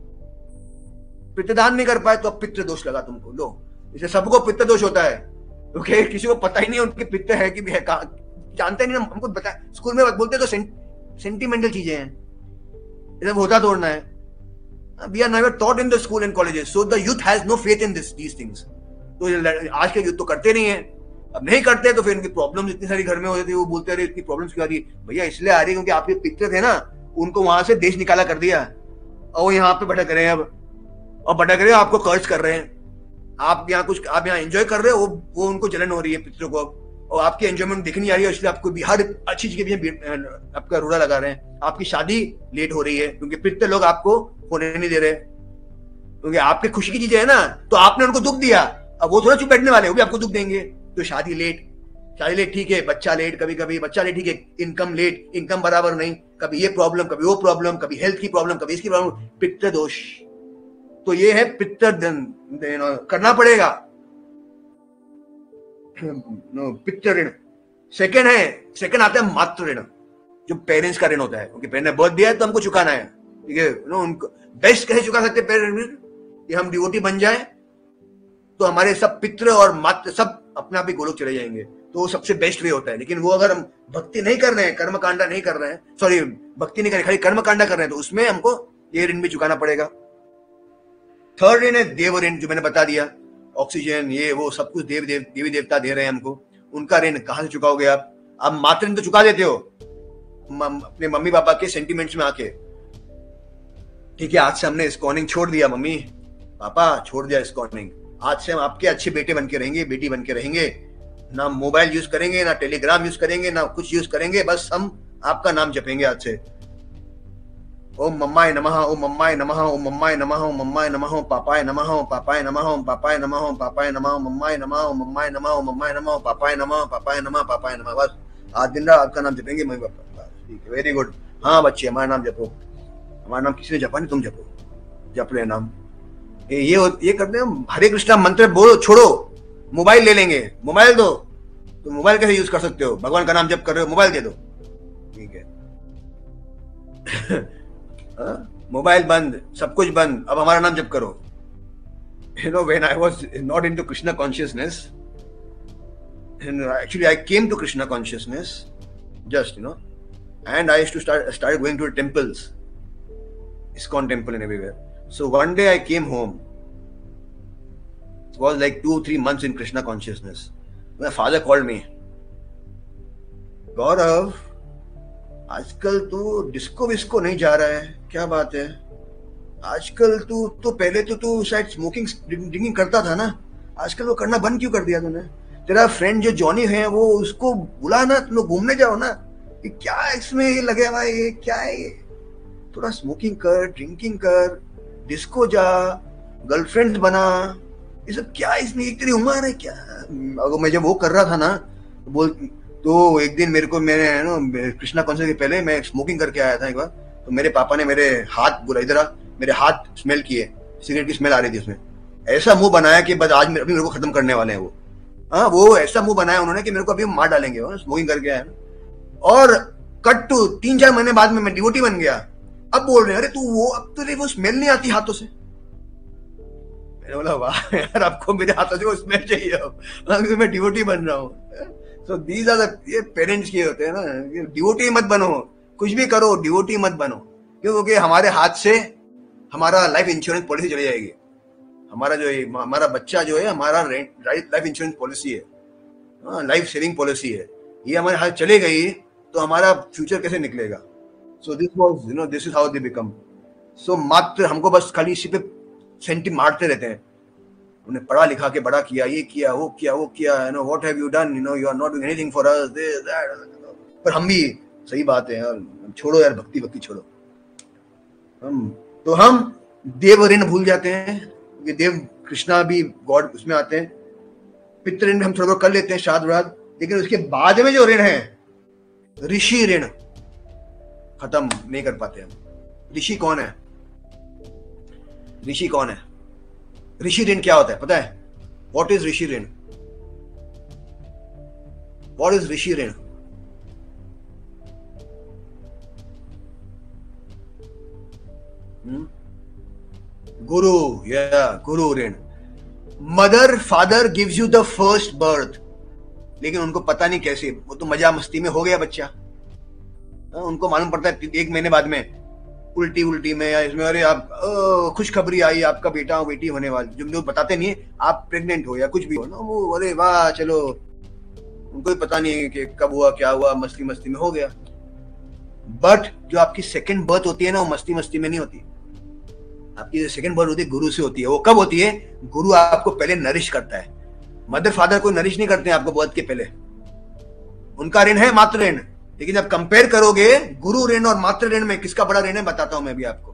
पितृदान नहीं कर पाए, तो अब पितृ दोष लगा तुमको। लो, इसे सबको पितृ दोष होता है, क्योंकि किसी को पता ही नहीं उनके पितृ है कि है, जानते नहीं, हमको बता स्कूल में बोलते तो सेंटिमेंटल चीजें हैं, ये होता तोड़ना है। We are never taught in the school and colleges, so the youth has no faith in this these things. तो आज के यूथ तो करते नहीं है, अब नहीं करते तो फिर इनकी प्रॉब्लम्स इतनी सारी घर में हो जाती है। वो बोलते रहे इतनी प्रॉब्लम्स क्यों आ रही है? भैया इसलिए आ रही है क्योंकि आपके पितृ थे ना, उनको वहां से देश निकाला कर दिया और वो यहाँ पे भटक रहे हैं अब, और भटक रहे हो, आपको कर्ज कर रहे हैं। आप यहाँ कुछ आप यहाँ एंजॉय कर रहे हो, वो वो उनको जलन हो रही है पितरों को, और आपकी एंजॉयमेंट दिख नहीं आ रही है, इसलिए आपको हर अच्छी चीज के पीछे आपका रोड़ा लगा रहे हैं। आपकी शादी लेट हो रही है क्योंकि पितृ लोग आपको होने नहीं दे रहे, क्योंकि आपकी खुशी की चीजें है ना, तो आपने उनको दुख दिया, अब वो थोड़ा चुप बैठने वाले, वो भी आपको दुख देंगे। तो शादी लेट, शादी लेट ठीक है, बच्चा लेट, कभी कभी बच्चा लेट ठीक है, इनकम लेट, इनकम बराबर नहीं, कभी ये प्रॉब्लम, कभी वो प्रॉब्लम, कभी हेल्थ की प्रॉब्लम, कभी इसकी प्रॉब्लम, पितृ दोष। तो ये है पितृ करना पड़ेगा, पितृ ऋण। सेकेंड है, सेकेंड आता है मातृ ऋण, जो पेरेंट्स का ऋण होता है, क्योंकि पेरेंट्स ने बर्थ दिया है तो हमको चुकाना है, ठीक है। नो उनको बेस्ट कैसे चुका सकते पेरेंट्स? कि हम डिवोटी बन जाए तो हमारे सब पितृ और मातृ सब अपने आप ही गोलोक चले जाएंगे, तो वो सबसे बेस्ट वे होता है। लेकिन वो अगर हम भक्ति नहीं कर रहे हैं, कर्म कांडा नहीं कर रहे हैं, सॉरी भक्ति नहीं कर रहे, खाली कर्म कांडा कर रहे हैं, तो उसमें हमको ये ऋण भी चुकाना पड़ेगा। थर्ड ऋण है देव ऋण, जो मैंने बता दिया, ऑक्सीजन ये वो सब कुछ देव देव देवी देवता दे रहे हैं हमको, उनका ऋण कहां से चुकाओगे आप? आप मातृ ऋण तो चुका देते हो अपने मम्मी पापा के सेंटिमेंट्स में आके, ठीक है। आज से हमने स्कॉनिंग छोड़ दिया, मम्मी पापा छोड़ दिया स्कॉनिंग, आज से हम आपके अच्छे बेटे बन के रहेंगे, बेटी बन के रहेंगे, ना मोबाइल यूज करेंगे, ना टेलीग्राम यूज करेंगे, ना कुछ यूज करेंगे, बस हम आपका नाम जपेंगे आज से। ओम मम्माय नमः, ओम मम्माय नमः, ओम मम्माय नमः, ओम मम्माय नमः, ओम पापाय नमः, ओम पापाय नमः, ओम पापाय नमः, ओम पापाय नमः, ओम मम्माय नमः, ओम मम्माय नमः, ओम मम्माय नमः, ओम पापाय नमः, पापाय नमः, पापाय नमः। बस आज दिन रात आपका नाम जपेंगे मम्मी पापा, ठीक है, वेरी गुड। हाँ बच्चे हमारा नाम जपो, हमारा नाम किसी ने जपा नहीं, तुम जपो, जप रहे नाम। ये ये, ये करते हैं। हरे कृष्णा मंत्र बोलो, छोड़ो, मोबाइल ले लेंगे, मोबाइल दो, तो मोबाइल कैसे यूज कर सकते हो? भगवान का नाम जप कर रहे हो, मोबाइल दे दो, ठीक है। मोबाइल बंद, सब कुछ बंद, अब हमारा नाम जप करो। You know, when I was not into Krishna consciousness, and actually I came to Krishna consciousness, just you know, and I used to start started going to the temples, ISKCON temple and everywhere. So one day I came home. It was like two three months in Krishna consciousness. My father called me. गौरव, आजकल तू disco visco नहीं जा रहा है, क्या बात है? आजकल तू तो पहले तो तू शायद स्मोकिंग ड्रिंकिंग करता था ना, आजकल वो करना बंद क्यों कर दिया तूने? तेरा फ्रेंड जो जॉनी है वो, उसको बुला ना, तुम लोग घूमने जाओ ना। ये क्या इसमें ये लगे हुआ है, ये क्या है? ये थोड़ा स्मोकिंग कर, ड्रिंकिंग कर, डिस्को जा, गर्लफ्रेंड बना, ये सब क्या इसमें? एक तेरी उम्र है क्या? अगर मैं जब वो कर रहा था ना, बोल तो एक दिन मेरे को, मेरे ना कृष्णा कॉन्सर्ट के पहले मैं स्मोकिंग करके आया था एक बार, तो मेरे पापा ने मेरे हाथ बुरा इधर मेरे हाथ स्मेल किए, सिगरेट की स्मेल आ रही थी उसमें। ऐसा मुंह बनाया कि बस आज मेरे, अभी मेरे को खत्म करने वाले हैं वो। हाँ, वो ऐसा मुंह बनाया उन्होंने कि मेरे को अभी मार डालेंगे, वो स्मोकिंग करके आया। और कट टू तीन चार महीने बाद में मैं डिवोटी बन गया। अब बोल रहे हैं, अरे तू वो, अब तुझे वो स्मेल नहीं आती हाथों से। मैंने बोला वाह यार, आपको मेरे हाथों से वो स्मेल चाहिए, अब मैं डिवोटी बन रहा हूँ। सो दीज आर द, ये पेरेंट्स के होते हैं ना, डिवोटी मत बनो, कुछ भी करो डिवोटी मत बनो, क्योंकि हमारे हाथ से हमारा लाइफ इंश्योरेंस पॉलिसी चली जाएगी। हमारा जो है, हमारा बच्चा जो है, हमारा लाइफ इंश्योरेंस पॉलिसी है, लाइफ सेविंग पॉलिसी है, ये हमारे हाथ चले गई तो हमारा फ्यूचर कैसे निकलेगा? So this was, you know, this is how they become. So मात्र हमको बस खाली इसी पे सेंटी मारते रहते हैं। उन्हें पढ़ा लिखा के बड़ा किया, ये किया, वो किया, वो किया, you know, what have you done, you know, you are not doing anything for us, this that. पर हम भी, सही बात है यार, छोड़ो यार, भक्ति भक्ति छोड़ो। हम तो हम देव ऋण भूल जाते हैं, ये देव कृष्णा भी गॉड उसमें आते हैं। पितृ ऋण हम थोड़ा बहुत कर लेते हैं, श्राद्ध व्राद्ध, लेकिन उसके बाद में जो ऋण है, ऋषि ऋण, खत्म नहीं कर पाते हम। ऋषि कौन है? ऋषि कौन है? ऋषि ऋण क्या होता है पता है? व्हाट इज ऋषि ऋण? व्हाट इज ऋषि ऋण? गुरु, या गुरु ऋण। Mother father gives you the first birth, लेकिन उनको पता नहीं कैसे, वो तो मजा मस्ती में हो गया बच्चा। उनको मालूम पड़ता है एक महीने बाद में, उल्टी उल्टी में या इसमें, अरे आप खुशखबरी आई, आपका बेटा बेटी होने वाली, जो लोग बताते नहीं है, आप प्रेग्नेंट हो या कुछ भी हो ना, वो अरे वाह चलो, उनको भी पता नहीं कि कब हुआ क्या हुआ, मस्ती मस्ती में हो गया। बट जो आपकी सेकंड बर्थ होती है ना, वो मस्ती मस्ती में नहीं होती। आपकी जो सेकंड बर्थ होती है गुरु से होती है। वो कब होती है? गुरु आपको पहले नरिश करता है। मदर फादर को नरिश नहीं करते हैं आपको बर्थ के पहले, उनका ऋण है मातृ ऋण। लेकिन जब कंपेयर करोगे गुरु ऋण और मातृ ऋण में किसका बड़ा ऋण है, बताता हूं मैं भी आपको।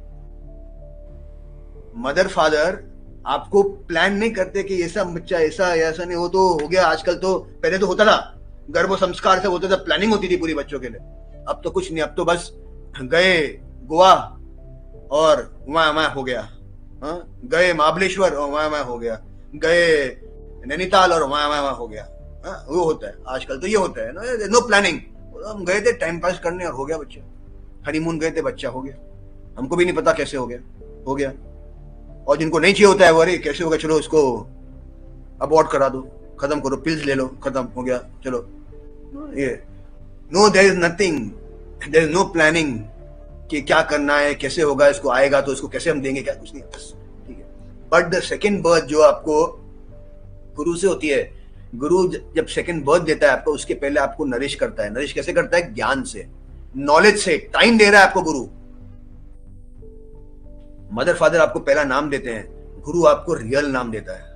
मदर फादर आपको प्लान नहीं करते कि ऐसा बच्चा ऐसा ऐसा नहीं, वो तो हो गया। आजकल तो, पहले तो होता था गर्भ संस्कार से होता था, प्लानिंग होती थी पूरी बच्चों के लिए। अब तो कुछ नहीं, अब तो बस गए गोवा और वहां वहां हो गया, हा? गए महाबलेश्वर और वहां वहां हो गया, गए नैनीताल और वहां वहां हो गया। हा? वो होता है आजकल तो, ये होता है ना, नो प्लानिंग। हम गए थे टाइम पास करने और हो गया बच्चा। हनीमून गए थे, बच्चा हो गया, हमको भी नहीं पता कैसे हो गया, हो गया। और जिनको नहीं चाहिए होता है वो, अरे कैसे हो गया, चलो इसको अबॉर्ट करा दो, खत्म करो, पिल्स ले लो, खत्म हो गया, चलो। ये no, there is nothing, there is no planning कि क्या करना है, कैसे होगा, इसको आएगा तो इसको कैसे हम देंगे, क्या, कुछ नहीं, बस ठीक है। बट द सेकेंड बर्थ जो आपको गुरु से होती है, गुरु जब सेकंड बर्थ देता है आपको, उसके पहले आपको नरिश करता है। नरिश कैसे करता है? ज्ञान से, नॉलेज से, टाइम दे रहा है आपको गुरु। मदर फादर आपको पहला नाम देते हैं, गुरु आपको रियल नाम देता है,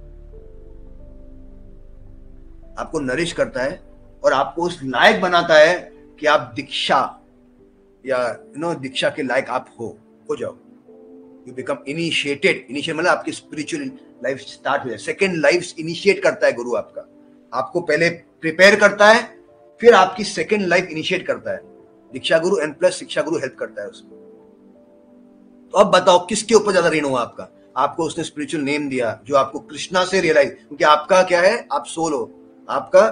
आपको नरिश करता है और आपको उस लायक बनाता है कि आप दीक्षा या यू नो दीक्षा के लायक आप हो हो जाओ। You become initiated. इनिशिएट मतलब आपकी स्पिरिचुअल लाइफ स्टार्ट हो जाए। सेकेंड लाइफ इनिशिएट करता है गुरु आपका, आपको पहले प्रिपेयर करता है, फिर आपकी सेकेंड लाइफ इनिशिएट करता है। दीक्षा गुरु एंड प्लस शिक्षा गुरु हेल्प करता है उसमें। तो अब बताओ किसके ऊपर ज्यादा ऋण हुआ आपका? आपको उसने स्पिरिचुअल नेम दिया जो आपको कृष्णा से रियलाइज, क्योंकि आपका क्या है, आप सोल हो, आपका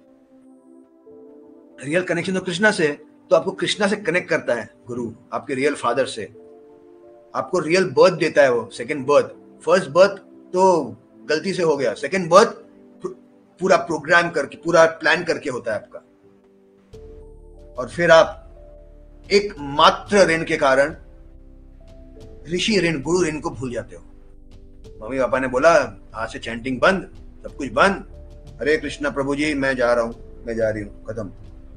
रियल कनेक्शन तो कृष्णा से, तो आपको कृष्णा से कनेक्ट करता है गुरु, आपके रियल फादर से, आपको रियल बर्थ देता है वो, सेकंड बर्थ। फर्स्ट बर्थ तो गलती से हो गया, सेकंड बर्थ पूरा प्रोग्राम करके, पूरा प्लान करके होता है आपका। और फिर आप एक मात्र ऋण के कारण, ऋषि ऋण, गुरु ऋण को भूल जाते हो। मम्मी पापा ने बोला आज से चैंटिंग बंद, सब कुछ बंद, हरे कृष्णा प्रभु जी मैं जा रहा हूं, मैं जा रही हूं, खत्म।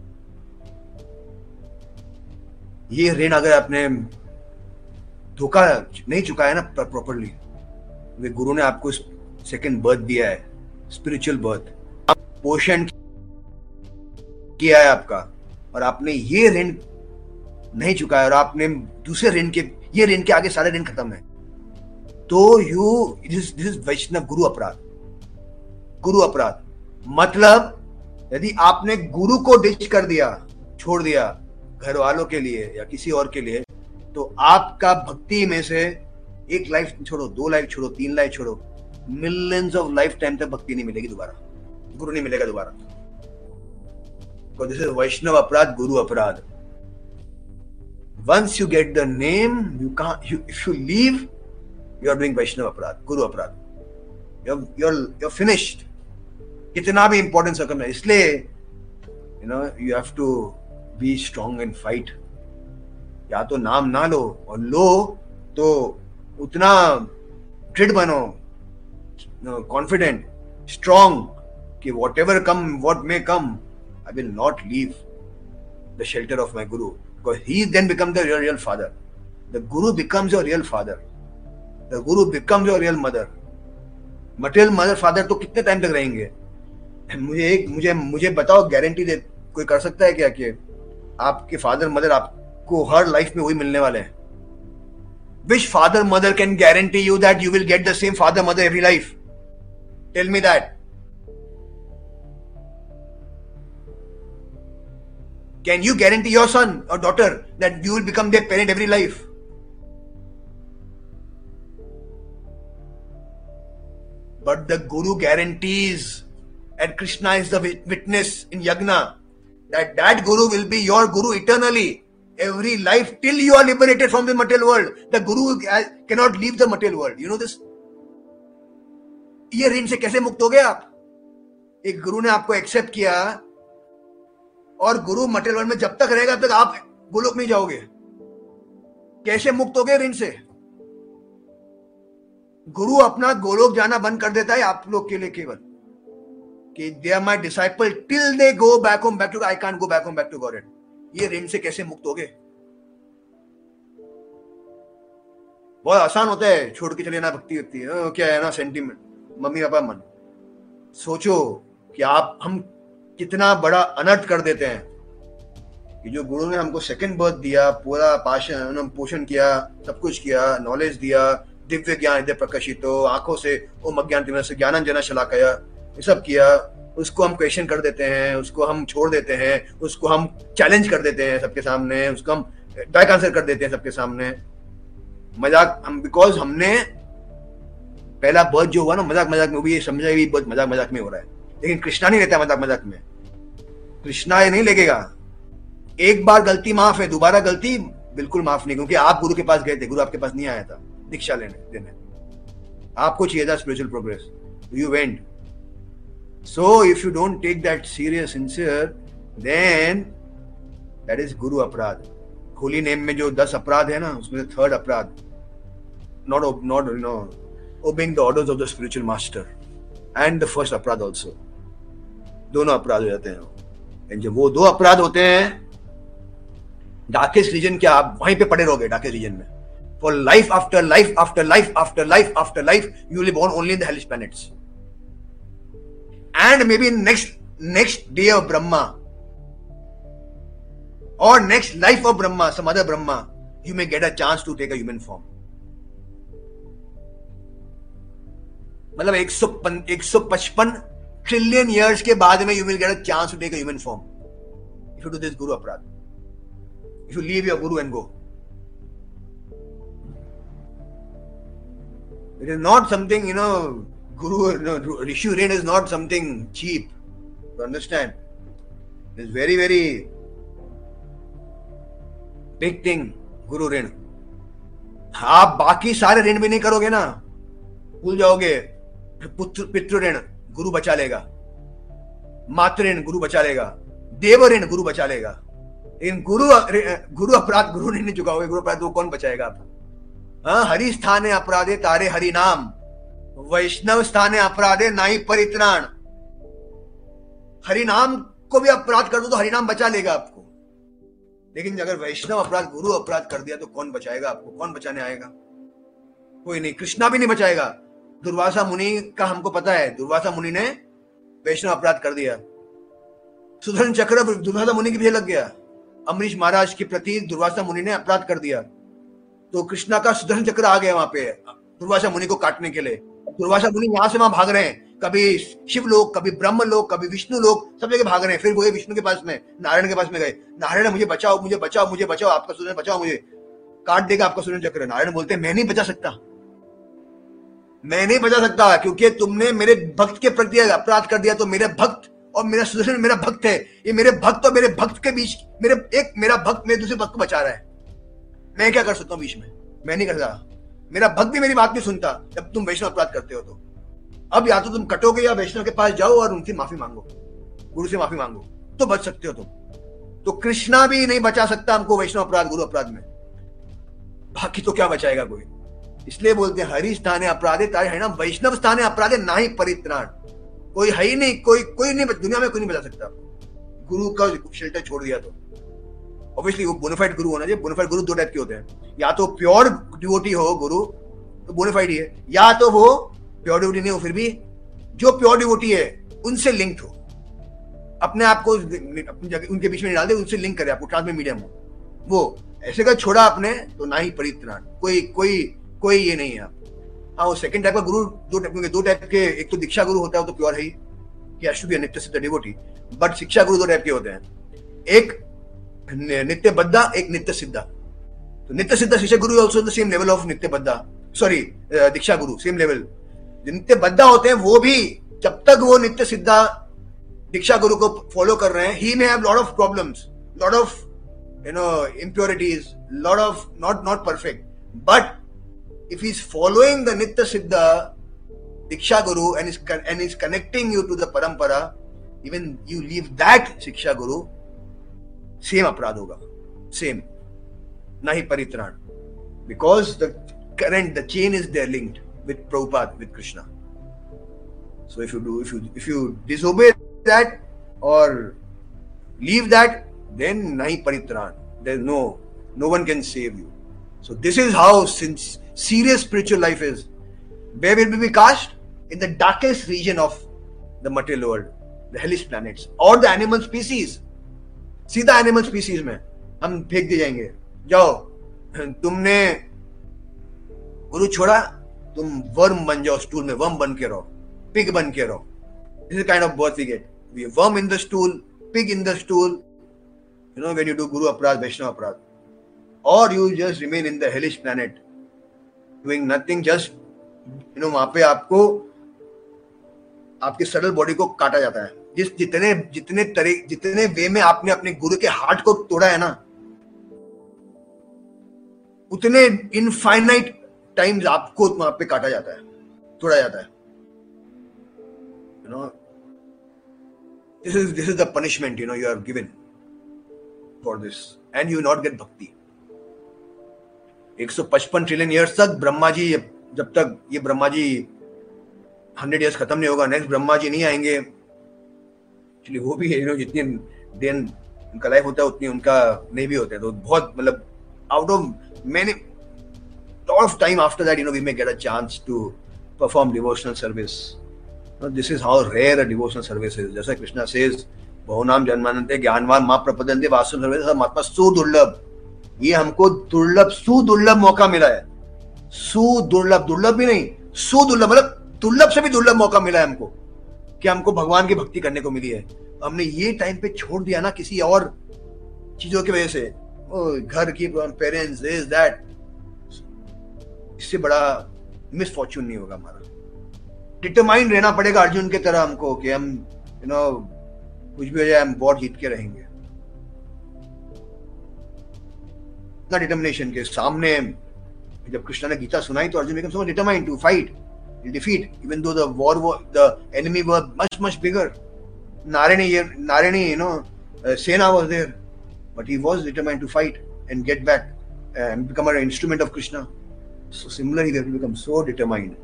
ये ऋण अगर आपने धोखा नहीं चुकाया ना प्रॉपरली, वे गुरु ने आपको सेकंड बर्थ दिया है, स्पिरिचुअल बर्थ, आप पोषण किया है आपका, और आपने ये ऋण नहीं चुकाया और आपने दूसरे ऋण के, ये ऋण के आगे सारे ऋण खत्म है, तो यू दिस दिस वैष्णव गुरु अपराध, गुरु अपराध। मतलब यदि आपने गुरु को डिच कर दिया, छोड़ दिया घर वालों के लिए या किसी और के लिए, तो आपका भक्ति में से एक लाइफ छोड़ो, दो लाइफ छोड़ो, तीन लाइफ छोड़ो, मिलियंस ऑफ लाइफ टाइम तक भक्ति नहीं मिलेगी दोबारा, गुरु नहीं मिलेगा दोबारा। दिस इज वैष्णव अपराध, गुरु अपराध। Once you get the name, you can't. You, if you leave, you are doing Vaishnava अपराध, गुरु अपराध। You're you're you're finished. कितना भी important circumstance, इसलिए you know you have to be strong and fight. या तो नाम ना लो, और लो तो उतना दृढ़ बनो, confident, strong कि whatever come, what may come, I will not leave the shelter of my guru. Because he then becomes the real, real father. The guru becomes your real father. The guru becomes your real mother. Material mother, father तो कितने time तक रहेंगे? मुझे एक मुझे मुझे बताओ, guarantee दे कोई कर सकता है क्या कि आपके फादर मदर आपको हर लाइफ में वही मिलने वाले हैं? Which father mother can guarantee you that you will get the same father mother every life? Tell me that. Can you guarantee your son or daughter that you will become their parent every life? But the Guru guarantees, and Krishna is the witness in Yagna, that that Guru will be your Guru eternally, every life till you are liberated from the material world. The Guru cannot leave the material world. You know this? ये ऋण से कैसे मुक्त हो गए आप? एक गुरु ने आपको एक्सेप्ट किया, और गुरु मटेरियल वर्ल्ड में जब तक रहेगा तब तक आप गोलोक नहीं जाओगे। कैसे मुक्त हो गए ऋण से? गुरु अपना गोलोक जाना बंद कर देता है आप लोग के लिए केवल, कि they are my disciple till they go back home back to, I can't go back home back to God. ये ऋण से कैसे मुक्त हो गए? बहुत आसान होता है, छोड़ के चले ना भक्ति व्यक्ति, क्या है ना सेंटीमेंट, मम्मी पापा मन। सोचो कि आप हम कितना बड़ा अनर्थ कर देते हैं कि जो गुरु ने हमको सेकंड बर्थ दिया, पूरा पाषण पोषण किया, सब कुछ किया, नॉलेज दिया, दिव्य ज्ञान हृदय प्रकाशितो, आंखों से ओम अज्ञान से ज्ञानांजन शलाकया, ये सब किया, उसको हम क्वेश्चन कर देते हैं, उसको हम छोड़ देते हैं, उसको हम चैलेंज कर देते हैं सबके सामने, उसको हम बैक आंसर कर देते हैं सबके सामने, मजाक हम, बिकॉज हमने पहला बर्थ जो हुआ ना मजाक मजाक में, वो भी ये समझा भी बर्थ मजाक मजाक में हो रहा है। लेकिन कृष्णा नहीं रहता मजाक मजाक में, कृष्णा ये नहीं लगेगा। एक बार गलती माफ है, दोबारा गलती बिल्कुल माफ नहीं, क्योंकि आप गुरु के पास गए थे, गुरु आपके पास नहीं आया था दीक्षा लेने देने, आपको चाहिए था spiritual progress, you went. So if you don't take that serious sincere, then that is गुरु अपराध। होली नेम में जो दस अपराध है ना, उसमें थर्ड अपराध, not not you know obeying the orders of the spiritual master, and the first अपराध ऑल्सो, दोनों अपराध हो जाते हैं। एंड जब वो दो अपराध होते हैं, डार्केस्ट रीजन क्या, आप वहीं पे पड़े रहोगे डार्केस्ट रीजन में, for life after life after life after life after life, you will be born only in the hellish planets, and may be next next day of Brahma और next life of Brahma, some other Brahma, you may get a chance to take a human form. मतलब एक सौ पचपन trillion years के बाद में you will get a chance to take a human form if you do this गुरु अपराध, if you leave your guru and go. It is not something, you know, Guru, no, Rishi Ren is not something cheap. You understand? It's very, very big thing, Guru ऋण. आप बाकी सारे ऋण भी नहीं करोगे ना, भूल जाओगे. पुत्र पितृ ऋण गुरु बचा लेगा, मातृ ऋण गुरु बचा लेगा, देव ऋण गुरु बचा लेगा. लेकिन गुरु गुरु अपराध गुरु नहीं चुकाओगे, गुरु अपराध वो कौन बचाएगा आप? हाँ, हरि स्थाने अपराधे तारे हरि नाम, वैष्णव स्थाने अपराधे नाई परित्राण. हरि नाम को भी अपराध कर दो तो हरि नाम बचा लेगा आपको. लेकिन अगर वैष्णव अपराध गुरु अपराध कर दिया तो कौन बचाएगा आपको? कौन बचाने आएगा? कोई नहीं. कृष्णा भी नहीं बचाएगा. दुर्वासा मुनि का हमको पता है, दुर्वासा मुनि ने वैष्णव अपराध कर दिया. सुदर्शन चक्र दुर्वासा मुनि के पीछे लग गया. अमरीश महाराज के प्रति दुर्वासा मुनि ने अपराध कर दिया तो कृष्णा का सुदर्शन चक्र आ गया वहां पे दुर्वासा मुनि को काटने के लिए. दुर्वासा मुनि यहां से वहां भाग रहे हैं, कभी शिव लोग, कभी ब्रह्म लोग, कभी विष्णु लोग, सब जगह भाग रहे हैं. फिर वो विष्णु के पास में, नारायण के पास में गए. नारायण मुझे बचाओ, मुझे बचाओ, मुझे बचाओ, आपका सुदर्शन बचाओ, मुझे काट देगा आपका सुदर्शन चक्र. नारायण बोलते हैं मैं नहीं बचा सकता, मैं नहीं बचा सकता, क्योंकि तुमने मेरे भक्त के प्रति अपराध कर दिया. तो मेरे भक्त और मेरा सुदर्शन मेरा भक्त है, ये मेरे भक्त और मेरे भक्त के बीच, मेरे एक मेरा भक्त मेरे दूसरे भक्त को बचा रहा है. मैं क्या कर सकता हूँ बीच में? मैं नहीं कर सकता. मेरा भक्त भी मेरी बात नहीं सुनता जब तुम वैष्णव अपराध करते हो. तो अब या तो तुम कटोगे या वैष्णव के पास जाओ और उनसे माफी मांगो, गुरु से माफी मांगो, तो बच सकते हो तुम. तो कृष्णा भी नहीं बचा सकता हमको वैष्णव अपराध गुरु अपराध में. बाकी तो क्या बचाएगा कोई? इसलिए बोलते हैं हरि स्थाने अपराधे तारे हरि नाम, वैष्णव स्थाने अपराधे ना ही परित्राण. कोई है ही नहीं, कोई कोई नहीं, दुनिया में कोई नहीं बचा सकता गुरु का शेल्टर छोड़ दिया तो. ऑब्वियसली वो बोनाफाइड गुरु होना चाहिए. बोनाफाइड गुरु दो टाइप के होते हैं, या तो प्योर डिवोटी हो गुरु तो बोनाफाइड ही है, या तो वो प्योर डिवोटी नहीं हो फिर भी जो प्योर डिवोटी है उनसे लिंक्ड हो, अपने आप को अपनी जगह उनके बीच में नहीं डाल दे, उनसे लिंक करे, आपको ट्रांसमिट मीडियम हो. वो ऐसे का छोड़ा आपने तो ना ही परित्राण. कोई कोई कोई ये नहीं है आप. हाँ, वो सेकंड टाइप का गुरु दो टाइप के दो टाइप के एक तो दीक्षा गुरु होता है, वो तो प्योर है ही, कि हैज टू बी नित्य सिद्ध डिवोटी. बट शिक्षा गुरु दो टाइप के होते हैं, एक नित्य बद्धा, एक नित्य सिद्धा. तो नित्य सिद्धा शिक्षा गुरु also the same level of नित्य बद्धा, सॉरी दीक्षा गुरु सेम लेवल. नित्य बद्धा होते हैं वो भी जब तक वो नित्य सिद्धा दीक्षा गुरु को फॉलो कर रहे हैं, he may have lot of problems, lot of you know impurities, lot of not not perfect, but if he's following the Nitya Siddha Diksha Guru and is and is connecting you to the parampara, even you leave that Shiksha Guru, same अपराध होगा, same, nahi paritran, because the current, the chain is there linked with Prabhupada, with Krishna. So if you do, if you if you disobey that or leave that, then nahi paritran. There's no no one can save you. So this is how since serious spiritual life is. Where will we be cast? In the darkest region of the material world, the hellish planets, or the animal species. सीधा animal species में हम फेंक दिए जाएंगे. जाओ, तुमने गुरु छोड़ा, तुम वर्म बन जाओ, स्टूल में वर्म बन के रहो, पिग बन के रहो. This is the kind of birth we get. We worm in the stool, pig in the stool. You know, when you do Guru Aparadh, Vaishnava Aparadh, or you just remain in the hellish planet, doing nothing, just you know, वहां पे आपको आपके subtle body को काटा जाता है. जिस जितने जितने तरी जितने वे में आपने अपने गुरु के हार्ट को तोड़ा है ना, उतने इनफाइनाइट टाइम्स आपको वहां पे काटा जाता है, तोड़ा जाता है. You know, this is this is the punishment, you know, you are given for this, and you not get bhakti. one hundred fifty trillion years तक ब्रह्मा जी, जब तक ये ब्रह्मा जी हंड्रेड ईयर्स खत्म नहीं होगा, नेक्स्ट ब्रह्मा जी नहीं आएंगे. एक्चुअली वो भी है, यू नो, जितनी देन उनका लाइफ होता है उतनी उनका नहीं भी होता है. तो बहुत मतलब out of many lot of time after that, you know, we may get a chance to perform devotional service. This is how rare a devotional service is. जैसा कृष्णा says, बहुनाम जन्मानन्ते ज्ञानवान मां प्रपद्यन्ते वासुदेव सर्वे महात्मा सुदुर्लभ. ये हमको दुर्लभ, सुदुर्लभ मौका मिला है. सुदुर्लभ, दुर्लभ भी नहीं, सुदुर्लभ, मतलब दुर्लभ से भी दुर्लभ मौका मिला है हमको, कि हमको भगवान की भक्ति करने को मिली है. हमने ये टाइम पे छोड़ दिया ना किसी और चीजों की वजह से, ओ, घर की पेरेंट्स, दिस दैट. इससे बड़ा मिस फॉर्च्यून नहीं होगा हमारा। डिटरमाइंड रहना पड़ेगा अर्जुन के तरह हमको कि हम यू नो कुछ भी हो जाए हम वॉर जीत के रहेंगे। इतना डिटर्मिनेशन के सामने जब कृष्ण ने गीता सुनाई तो Arjun become so determined to fight, defeat, even though the war was, the enemy were much much bigger. Narayani, Narayani, you know, uh, Sena was there, but he was determined to fight and get back and become an instrument of Krishna. So similarly, we have to become so determined.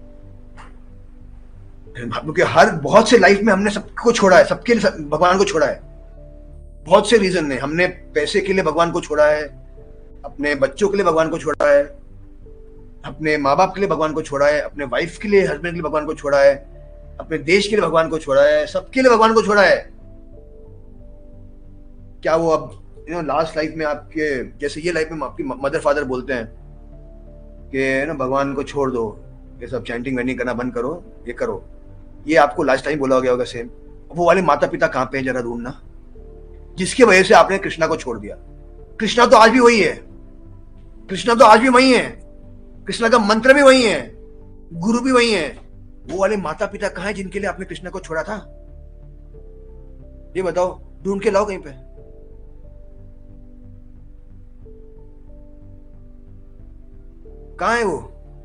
क्योंकि हर बहुत से life में हमने सबको छोड़ा है, सबके लिए भगवान को छोड़ा है। बहुत से रीजन ने, हमने पैसे के लिए भगवान को छोड़ा है, अपने बच्चों के लिए भगवान को छोड़ा है, अपने माँ बाप के लिए भगवान को छोड़ा है, अपने वाइफ के लिए, हस्बैंड के लिए भगवान को छोड़ा है, अपने देश के लिए भगवान को छोड़ा है, सबके लिए भगवान को छोड़ा है। क्या वो अब यू नो लास्ट लाइफ में आपके, जैसे ये लाइफ में आपकी मदर फादर बोलते हैं कि ना भगवान को छोड़ दो, ये सब चैंटिंग वैंटिंग करना बंद करो, ये करो, ये आपको लास्ट टाइम बोला गया होगा सेम। वो वाले माता पिता कहाँ पे हैं जरा ढूंढना, जिसकी वजह से आपने कृष्णा को छोड़ दिया। कृष्णा तो आज भी वही है, कृष्णा तो आज भी वही है, कृष्णा का मंत्र भी वही है, गुरु भी वही है। वो वाले माता पिता कहाँ हैं जिनके लिए आपने कृष्णा को छोड़ा था? ये बताओ, ढूंढ के लाओ कहीं पे। कहाँ है वो?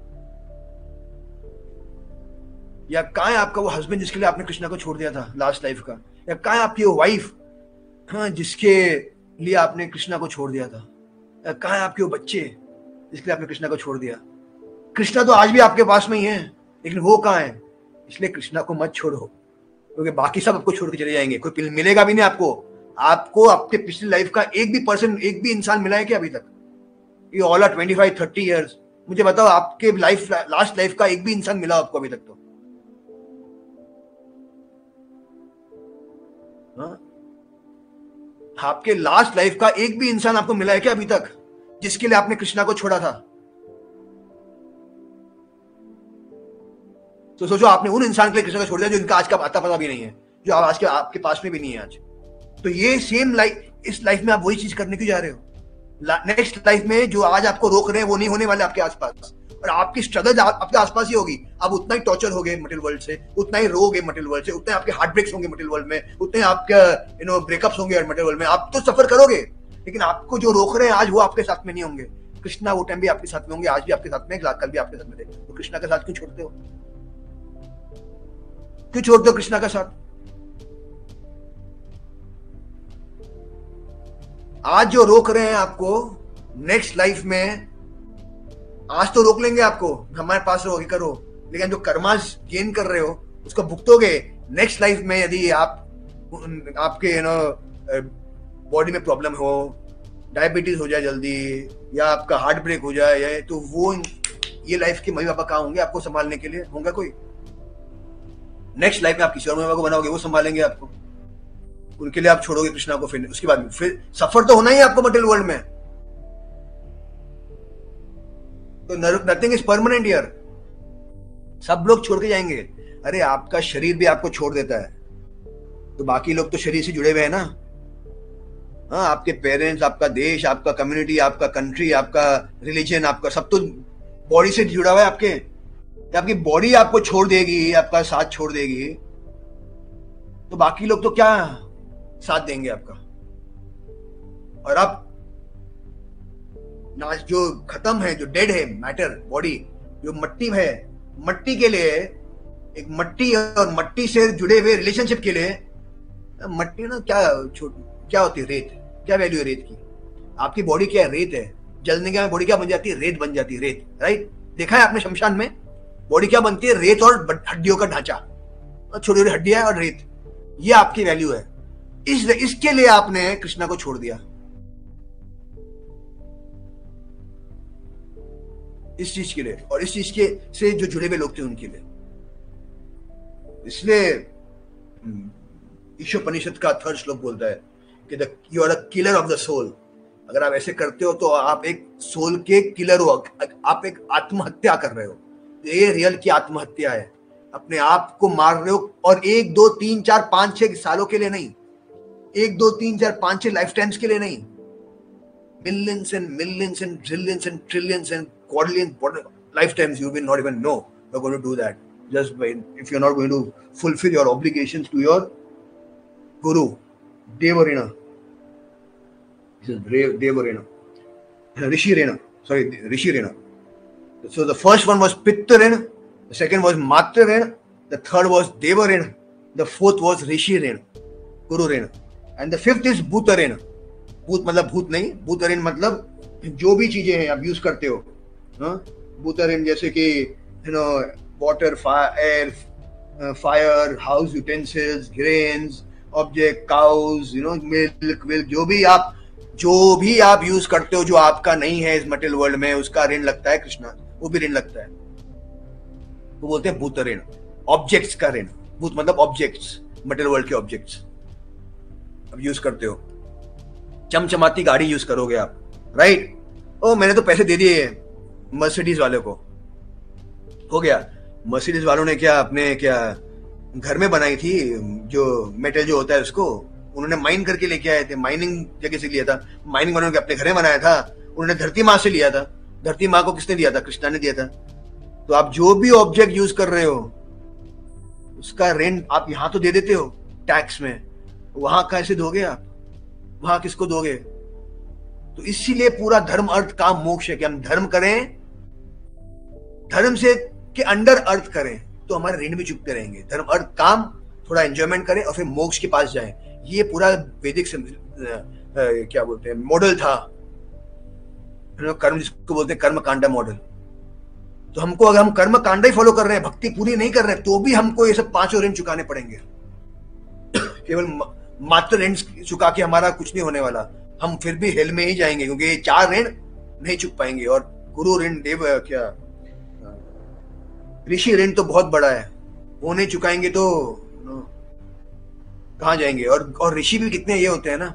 या कहाँ है आपका वो हस्बैंड जिसके लिए आपने कृष्णा को छोड़ दिया था लास्ट लाइफ का? या कहाँ है आपकी वो वाइफ, हाँ, जिसके लिए आपने कृष्णा को छोड़ दिया था? या कहाँ है आपके वो बच्चे जिसके लिए आपने कृष्णा को छोड़ दिया? कृष्णा तो आज भी आपके पास में ही है, लेकिन वो कहाँ है? इसलिए कृष्णा को मत छोड़ो, क्योंकि बाकी सब आपको छोड़ के चले जाएंगे, कोई मिलेगा भी नहीं आपको। आपको आपके पिछली लाइफ का एक भी पर्सन, एक भी इंसान मिला है क्या अभी तक? ये all are twenty five thirty years, मुझे बताओ आपके लाइफ लास्ट लाइफ का एक भी इंसान मिला आपको अभी तक? तो हाँ? आपके लास्ट लाइफ का एक भी इंसान आपको मिला है क्या अभी तक, जिसके लिए आपने कृष्णा को छोड़ा था? तो सोचो, आपने उन इंसान के लिए कृष्णा को छोड़ दिया जो इनका आज का आता पता भी नहीं है, जो आज के आपके पास में भी नहीं है आज। तो ये सेम लाइफ, इस लाइफ में आप वही चीज करने क्यों जा रहे हो? नेक्स्ट लाइफ में जो आज आपको रोक रहे हैं वो नहीं होने वाले आपके आसपास, और आपकी स्ट्रगल आपके आसपास ही होगी। आप उतना ही टॉर्चर होगे मटेरियल वर्ल्ड से, उतना ही रोगे मटेरियल वर्ल्ड से, उतने आपके हार्ट ब्रेक्स होंगे मटेरियल वर्ल्ड में, उतने आपके यू नो ब्रेकअप्स होंगे मटेरियल वर्ल्ड में। आप तो सफर करोगे, लेकिन आपको जो रोक रहे हैं आज वो आपके साथ में नहीं होंगे। कृष्णा वो टाइम भी आपके साथ में होंगे, आज भी आपके साथ में, कल भी आपके साथ में थे। तो कृष्णा का साथ क्यों छोड़ते हो? क्यों छोड़ते हो कृष्णा का साथ? आज जो रोक रहे हैं आपको, नेक्स्ट लाइफ में आज तो रोक लेंगे आपको, हमारे पास रहोगे करो, लेकिन जो कर्मास गेन कर रहे हो उसको भुगतोगे नेक्स्ट लाइफ में। यदि आप आपके यू नो बॉडी में प्रॉब्लम हो, डायबिटीज हो जाए जल्दी, या आपका हार्ट ब्रेक हो जाए, या तो वो ये लाइफ के मम्मी पापा कहाँ होंगे आपको संभालने के लिए? होंगे कोई? नेक्स्ट लाइफ में आप किसी और मम्मी पापा को बनाओगे, वो संभालेंगे आपको, उनके लिए आप छोड़ोगे कृष्णा को। फिर उसके बाद फिर सफर तो होना ही आपको मटेरियल वर्ल्ड में। तो नथिंग इज परमानेंट हियर, सब लोग छोड़ के जाएंगे। अरे आपका शरीर भी आपको छोड़ देता है, तो बाकी लोग तो शरीर से जुड़े हुए हैं ना। हाँ, आपके पेरेंट्स, आपका देश, आपका कम्युनिटी, आपका कंट्री, आपका रिलीजन, आपका सब तो बॉडी से जुड़ा हुआ है आपके। आपकी बॉडी आपको छोड़ देगी, आपका साथ छोड़ देगी, तो बाकी लोग तो क्या साथ देंगे आपका? और अब ना जो खत्म है, जो डेड है मैटर बॉडी, जो मट्टी है, मट्टी के लिए एक मट्टी और मट्टी से जुड़े हुए रिलेशनशिप के लिए, मट्टी ना क्या क्या होती है? रेत। क्या वैल्यू है रेत की? आपकी बॉडी क्या है? रेत है। जलने के बाद बॉडी क्या बन जाती है? रेत बन जाती है, रेत। राइट? देखा है आपने शमशान में बॉडी क्या बनती है? रेत और हड्डियों का ढांचा, छोटी छोटी हड्डियां और रेत। ये आपकी वैल्यू है। इस इसके लिए आपने कृष्णा को छोड़ दिया, इस चीज के लिए, और इस चीज के से जो जुड़े हुए लोग थे उनके लिए। इसलिए ईशोपनिषद का थर्ड श्लोक बोलता है कि the you are a killer of the soul. अगर आप ऐसे करते हो तो आप एक सोल के किलर हो, आप एक आत्महत्या कर रहे हो। ये रियल की आत्महत्या है, अपने आप को मार रहे हो। और एक दो तीन चार पांच छह सालों के लिए नहीं, एक दो तीन चार पांच छह लाइफ टाइम्स के लिए नहीं, millions and millions and trillions and trillions and quadrillions, lifetimes you will not even know you're going to do that. Just by, if you're not going to fulfill your obligations to your guru, Devarina. This is Devarina. Rishi Rena. Sorry, Rishi Rena. So the first one was Pitta Rena, the second was Matra Rena, the third was Deva Rena, the fourth was Rishi Rena, Guru Rena, and the fifth is Bhuta Rena. भूत मतलब भूत नहीं, भूत ऋण मतलब जो भी चीजें हैं आप यूज करते हो, भूत ऋण जैसे कि you know water, air, fire, house utensils, grains, object, cows, you know milk, milk, जो भी आप जो भी आप यूज करते हो जो आपका नहीं है इस मटेरियल वर्ल्ड में, उसका ऋण लगता है कृष्णा, वो भी ऋण लगता है, वो बोलते हैं भूत ऋण, ऑब्जेक्ट्स का ऋण। भूत मतलब ऑब्जेक्ट्स, मटेरियल वर्ल्ड के ऑब्जेक्ट्स अब यूज करते हो। चमचमाती गाड़ी यूज करोगे आप, राइट? ओ मैंने तो पैसे दे दिए मर्सिडीज वाले को, हो गया। मर्सिडीज वालों ने क्या अपने क्या घर में बनाई थी, जो मेटल जो होता है उसको उन्होंने माइन करके लेके आए थे, माइनिंग जगह से लिया था, माइनिंग वालों ने अपने घर में बनाया था, उन्होंने धरती माँ से लिया था। धरती माँ को किसने दिया था? कृष्णा ने दिया था। तो आप जो भी ऑब्जेक्ट यूज कर रहे हो उसका ऋण आप यहां तो दे देते हो टैक्स में, वहां कैसे दोगे आप? वहां किसको दोगे? तो इसीलिए पूरा धर्म अर्थ काम मोक्ष है कि हम धर्म करें, धर्म से के अंडर अर्थ करें तो हमारे ऋण भी चुकते रहेंगे। धर्म अर्थ काम थोड़ा एंजॉयमेंट करें और फिर मोक्ष के पास जाएं। ये पूरा वैदिक क्या बोलते हैं मॉडल था, कर्म जिसको बोलते हैं कर्म कांडा मॉडल। तो हमको अगर हम कर्म कांडा ही फॉलो कर रहे हैं, भक्ति पूरी नहीं कर रहे हैं, तो भी हमको ये सब पांचों ऋण चुकाने पड़ेंगे। केवल मात्र ऋण चुका के हमारा कुछ नहीं होने वाला, हम फिर भी हेल में ही जाएंगे, क्योंकि ये चार ऋण नहीं चुक पाएंगे। और गुरु ऋण, देव क्या ऋषि ऋण तो बहुत बड़ा है, वो नहीं चुकाएंगे तो कहां जाएंगे? और और ऋषि भी कितने ये होते हैं ना,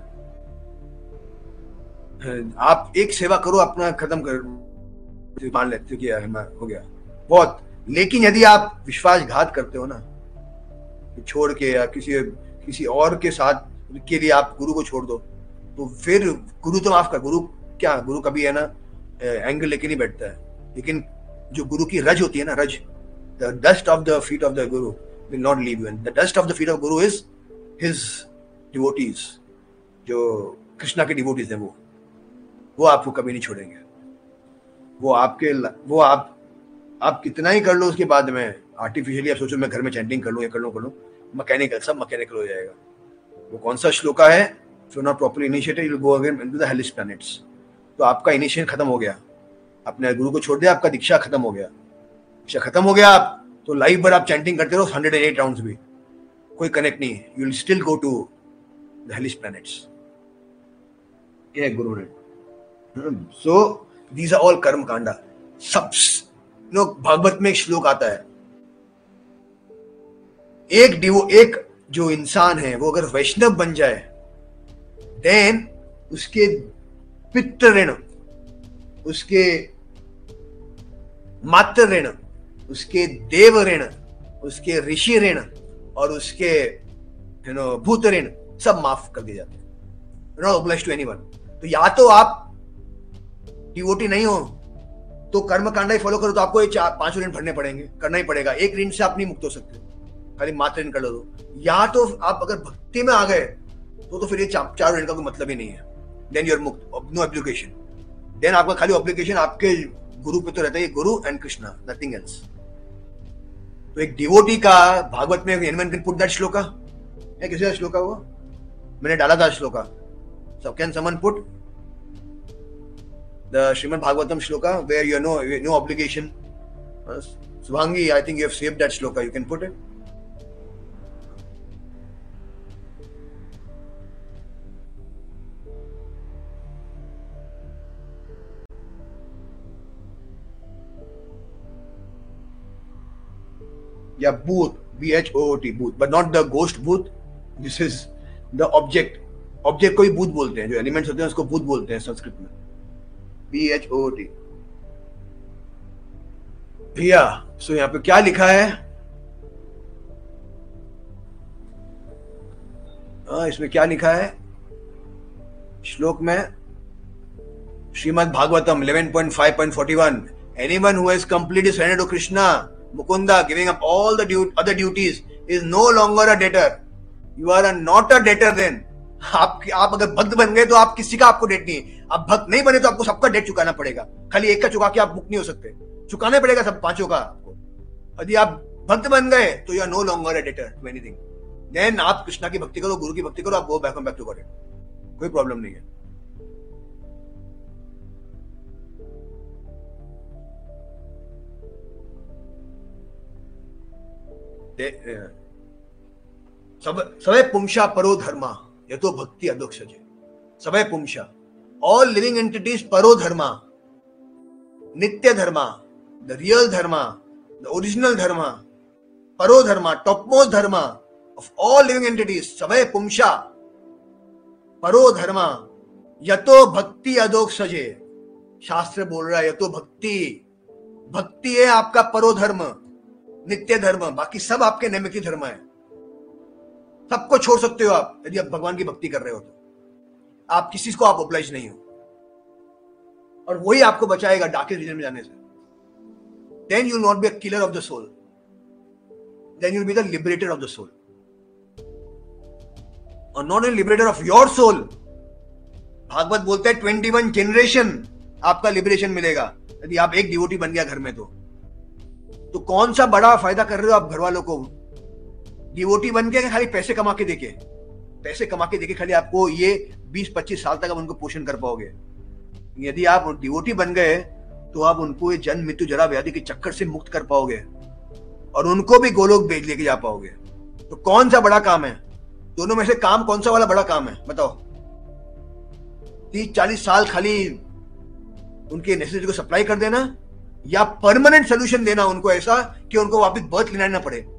आप एक सेवा करो अपना खत्म कर मान लेते हो कि हो गया बहुत। लेकिन यदि आप विश्वासघात करते हो ना, छोड़ के या किसी किसी और के साथ के लिए आप गुरु को छोड़ दो, तो फिर गुरु तो माफ कर, गुरु क्या गुरु कभी है ना एंगल लेके नहीं बैठता है, लेकिन जो गुरु की रज होती है ना, रज, the dust of the feet of the guru will not leave you, and the dust of the feet of guru is his devotees, जो कृष्णा के डिवोटीज हैं, वो वो आपको कभी नहीं छोड़ेंगे। वो आपके वो आप आप कितना ही कर लो उसके बाद में आर्टिफिशियली आप सोचो मैं घर में चैंटिंग कर लूं या कर लूं कर लूं मैकेनिकल, सब मैकेनिकल हो जाएगा। वो कौन सा श्लोका है? If you not properly initiated you will go again into the hellish planets. तो आपका इनिशिएशन खत्म हो गया, अपने गुरु को छोड़ दिया, आपका दीक्षा खत्म हो गया, दीक्षा खत्म हो गया, आप तो लाइफ भर आप चैंटिंग करते रहो हंड्रेड एंड एट राउंड्स भी, कोई कनेक्ट नहीं, you will still go to the hellish planets. ये गुरु ने। सो दीज आर ऑल कर्म कांडा। सब नो भागवत में एक श्लोक आता है, एक डिवो एक जो इंसान है वो अगर वैष्णव बन जाए, देन उसके पितृ ऋण, उसके मातृ ऋण, उसके देव ऋण, उसके ऋषि ऋण और उसके यू नो भूत ऋण सब माफ कर दिए जाते हैं, नॉट ऑब्लाइज्ड टू एनीवन। तो या तो आप डिवोटी नहीं हो तो कर्म कांडा ही फॉलो करो, तो आपको ये चार पांचों ऋण भरने पड़ेंगे, करना ही पड़ेगा। एक ऋण से आप नहीं मुक्त हो सकते, खाली मात्र ऋण कर लो। या तो आप अगर भक्ति में आ गए तो तो फिर ये चार ऋण का कोई मतलब ही नहीं है, देन यू आर मुक्त, नो ऑब्लिगेशन। देन आपका खाली ऑब्लिगेशन आपके गुरु पे तो रहता है, गुरु एंड कृष्णा, नथिंग एल्स। तो एक डिवोटी का भागवत में एनीवन कैन पुट दैट श्लोका है, किसी का श्लोका हुआ मैंने डाला था श्लोका, so can someone put the Srimad Bhagavatam shloka where you know no obligation? uh, Subhangi, I think you have saved that shloka, you can put it. Yeah, bhoot, B H O O T, bhoot, but not the ghost bhoot. This is the object. Object को ही भूत बोलते हैं, जो elements होते हैं उसको भूत बोलते हैं संस्कृत में, बी एच ओ टी। भैया सो यहाँ पे क्या लिखा है? हाँ, इसमें क्या लिखा है श्लोक में? Shrimad Bhagavatam eleven point five point forty one, Anyone who has completely surrendered to Krishna, Mukunda, giving up all the du- other duties, is no longer a debtor. You are a not a debtor then. आप आप अगर भक्त बन गए तो आप किसी का आपको डेट नहीं है. आप भक्त नहीं बने तो आपको सबका डेट चुकाना पड़ेगा. खाली एक का चुका के आप मुक्त नहीं हो सकते. चुकाना पड़ेगा सब पांचों का आपको. यदि आप भक्त बन गए तो you are no longer a debtor to anything. Then आप कृष्णा की भक्ति करो, गुरु की भक्ति करो, आप go back back to God. कोई प्रॉब्लम नहीं है. सवय पुंसा परो धर्मा यतो भक्ति अदोक्षजे. सवय पुंसा, all living entities paro dharma, nitya dharma, the real dharma, the original dharma, paro dharma, topmost dharma of all living entities. सवय पुंसा परो धर्मा यतो भक्ति अदोक्षजे. शास्त्र बोल रहा है यतो भक्ति, भक्ति है आपका परो धर्म, नित्य धर्म. बाकी सब आपके नैमित्तिक धर्म है. सबको छोड़ सकते हो आप यदि आप भगवान की भक्ति कर रहे हो तो. आप किसी को आप ओब्लाइज नहीं हो, और वही आपको बचाएगा डार्केस्ट रीजन में जाने से. Then you will not be a killer of the soul, then you will be the liberator of the soul, और not a liberator of your soul. Bhagavat बोलते हैं ट्वेंटी वन जनरेशन आपका लिबरेशन मिलेगा यदि आप एक डिवोटी बन गया घर में. तो तो कौन सा बड़ा फायदा कर रहे हो आप घर वालों को? डिवोटी बन के खाली पैसे कमा के देके पैसे कमा के देके खाली आपको ये बीस पच्चीस साल तक आप उनको पोषण कर पाओगे. यदि आप डिवोटी बन गए तो आप उनको ये जन्म मृत्यु जरा व्याधि के चक्कर से मुक्त कर पाओगे और उनको भी गोलोक भेज लेके जा पाओगे. तो कौन सा बड़ा काम है? दोनों में से काम कौन सा वाला बड़ा काम है बताओ? तीस चालीस साल खाली उनके नेसेसिटी को सप्लाई कर देना, या परमानेंट सोल्यूशन देना उनको ऐसा कि उनको वापस बर्थ लेना ना पड़े?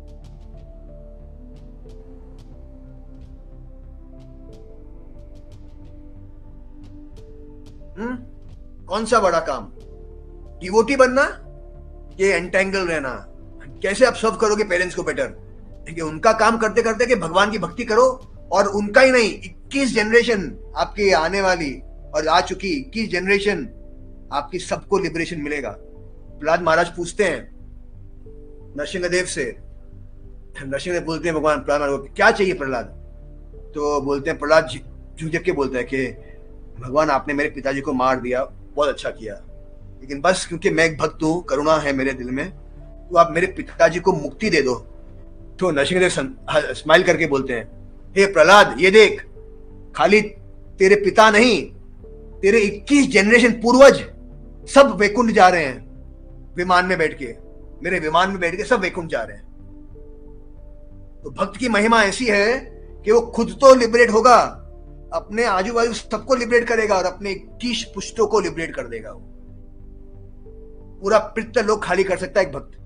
हम्म कौन सा बड़ा काम? डिवोटी बनना कि एंटेंगल रहना? कैसे आप सर्व करोगे पेरेंट्स को बेटर? कि उनका काम करते करते कि भगवान की भक्ति करो, और उनका ही नहीं इक्कीस जनरेशन आपकी आने वाली और आ चुकी इक्कीस जनरेशन आपकी सबको लिबरेशन मिलेगा. प्रहलाद महाराज पूछते हैं नरसिंहदेव से, नरसिंहदेव बोलते हैं भगवान प्रहलाद महाराज को क्या चाहिए प्रहलाद? तो बोलते हैं, प्रहलाद झुक के बोलता है कि भगवान आपने मेरे पिताजी को मार दिया, बहुत अच्छा किया, लेकिन बस क्योंकि मैं एक भक्त हूँ, करुणा है मेरे दिल में, तो आप मेरे पिताजी को मुक्ति दे दो. तो नरसिंहदेव स्माइल करके बोलते हैं, हे प्रहलाद ये देख, खाली तेरे पिता नहीं, तेरे इक्कीस जनरेशन पूर्वज सब वैकुंठ जा रहे हैं विमान में बैठ के, मेरे विमान में बैठ के सब वैकुंठ जा रहे हैं. तो भक्त की महिमा ऐसी है कि वो खुद तो लिबरेट होगा, अपने आजू बाजू सबको लिबरेट करेगा और अपने इक्कीस पुष्टों को लिबरेट कर देगा. वो पूरा पितृलोक खाली कर सकता है एक भक्त.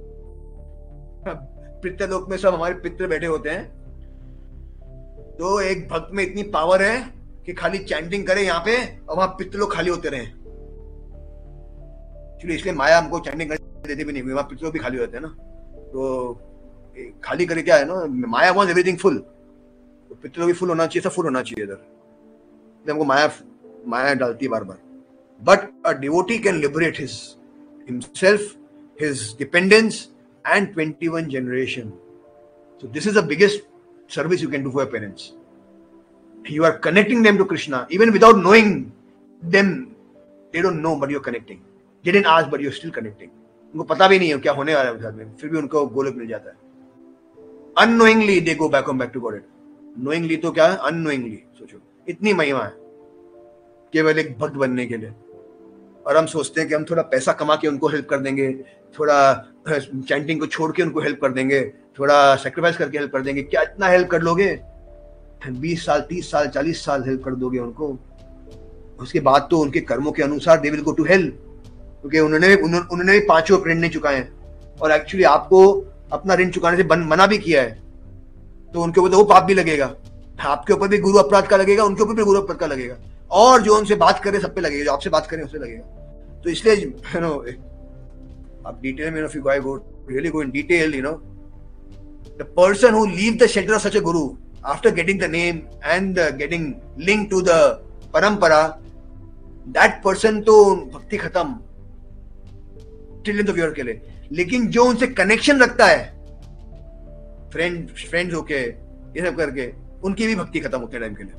पितृलोक में सब हमारे पितृ बैठे होते हैं, तो एक भक्त में इतनी पावर है कि खाली चैंटिंग करे यहाँ पे और वहां पितृलोक खाली होते रहे. इसलिए माया हमको चैंटिंग करने देती भी नहीं, वहां पितृलोक भी खाली होते हैं ना. तो खाली करे क्या है ना, माया वॉज एवरीथिंग फुल, तो पितृलोक भी फुल होना चाहिए, सब फुल होना चाहिए इधर. हमको माया माया डालती है बार बार. But a devotee can liberate his himself, his dependence and twenty-one generation. So this is the biggest service you can do for your parents. You are connecting them to Krishna even without knowing them. They don't know but you're connecting. They didn't ask but you're still connecting. उनको पता भी नहीं है क्या होने वाला है साथ में, फिर भी उनको गोलोक मिल जाता है. Unknowingly they go back home back to God. Knowingly तो क्या है? Unknowingly. सोचो इतनी महिमा है केवल एक भक्त बनने के लिए, और हम सोचते हैं कि हम थोड़ा पैसा कमा के उनको हेल्प कर देंगे, थोड़ा चैंटिंग को छोड़ के उनको हेल्प कर देंगे, थोड़ा सेक्रीफाइस करके हेल्प कर देंगे. क्या इतना हेल्प कर लोगे? बीस साल तीस साल चालीस साल हेल्प कर दोगे उनको, उसके बाद तो उनके कर्मों के अनुसार they will go to hell, क्योंकि उन्होंने उन्होंने भी पांचों ऋण नहीं चुकाए हैं, और एक्चुअली आपको अपना ऋण चुकाने से मना भी किया है, तो उनके ऊपर तो वो पाप भी लगेगा. आपके ऊपर भी गुरु अपराध का लगेगा, उनके ऊपर भी गुरु अपराध का लगेगा, और जो उनसे बात करे सब पे लगेगा, जो आपसे बात करें उससे लगेगा. तो इसलिए यू नो आप डिटेल में, if you go really go in detail, you know, the person who leaves the shelter of such a guru after getting the name and uh, getting linked to the parampara, that person तो भक्ति खत्म. Trillion of year के लिए, लेकिन जो उनसे connection रखता है, फ्रेंड फ्रेंड्स होके ये सब करके, उनकी भी भक्ति खत्म होते टाइम के लिए,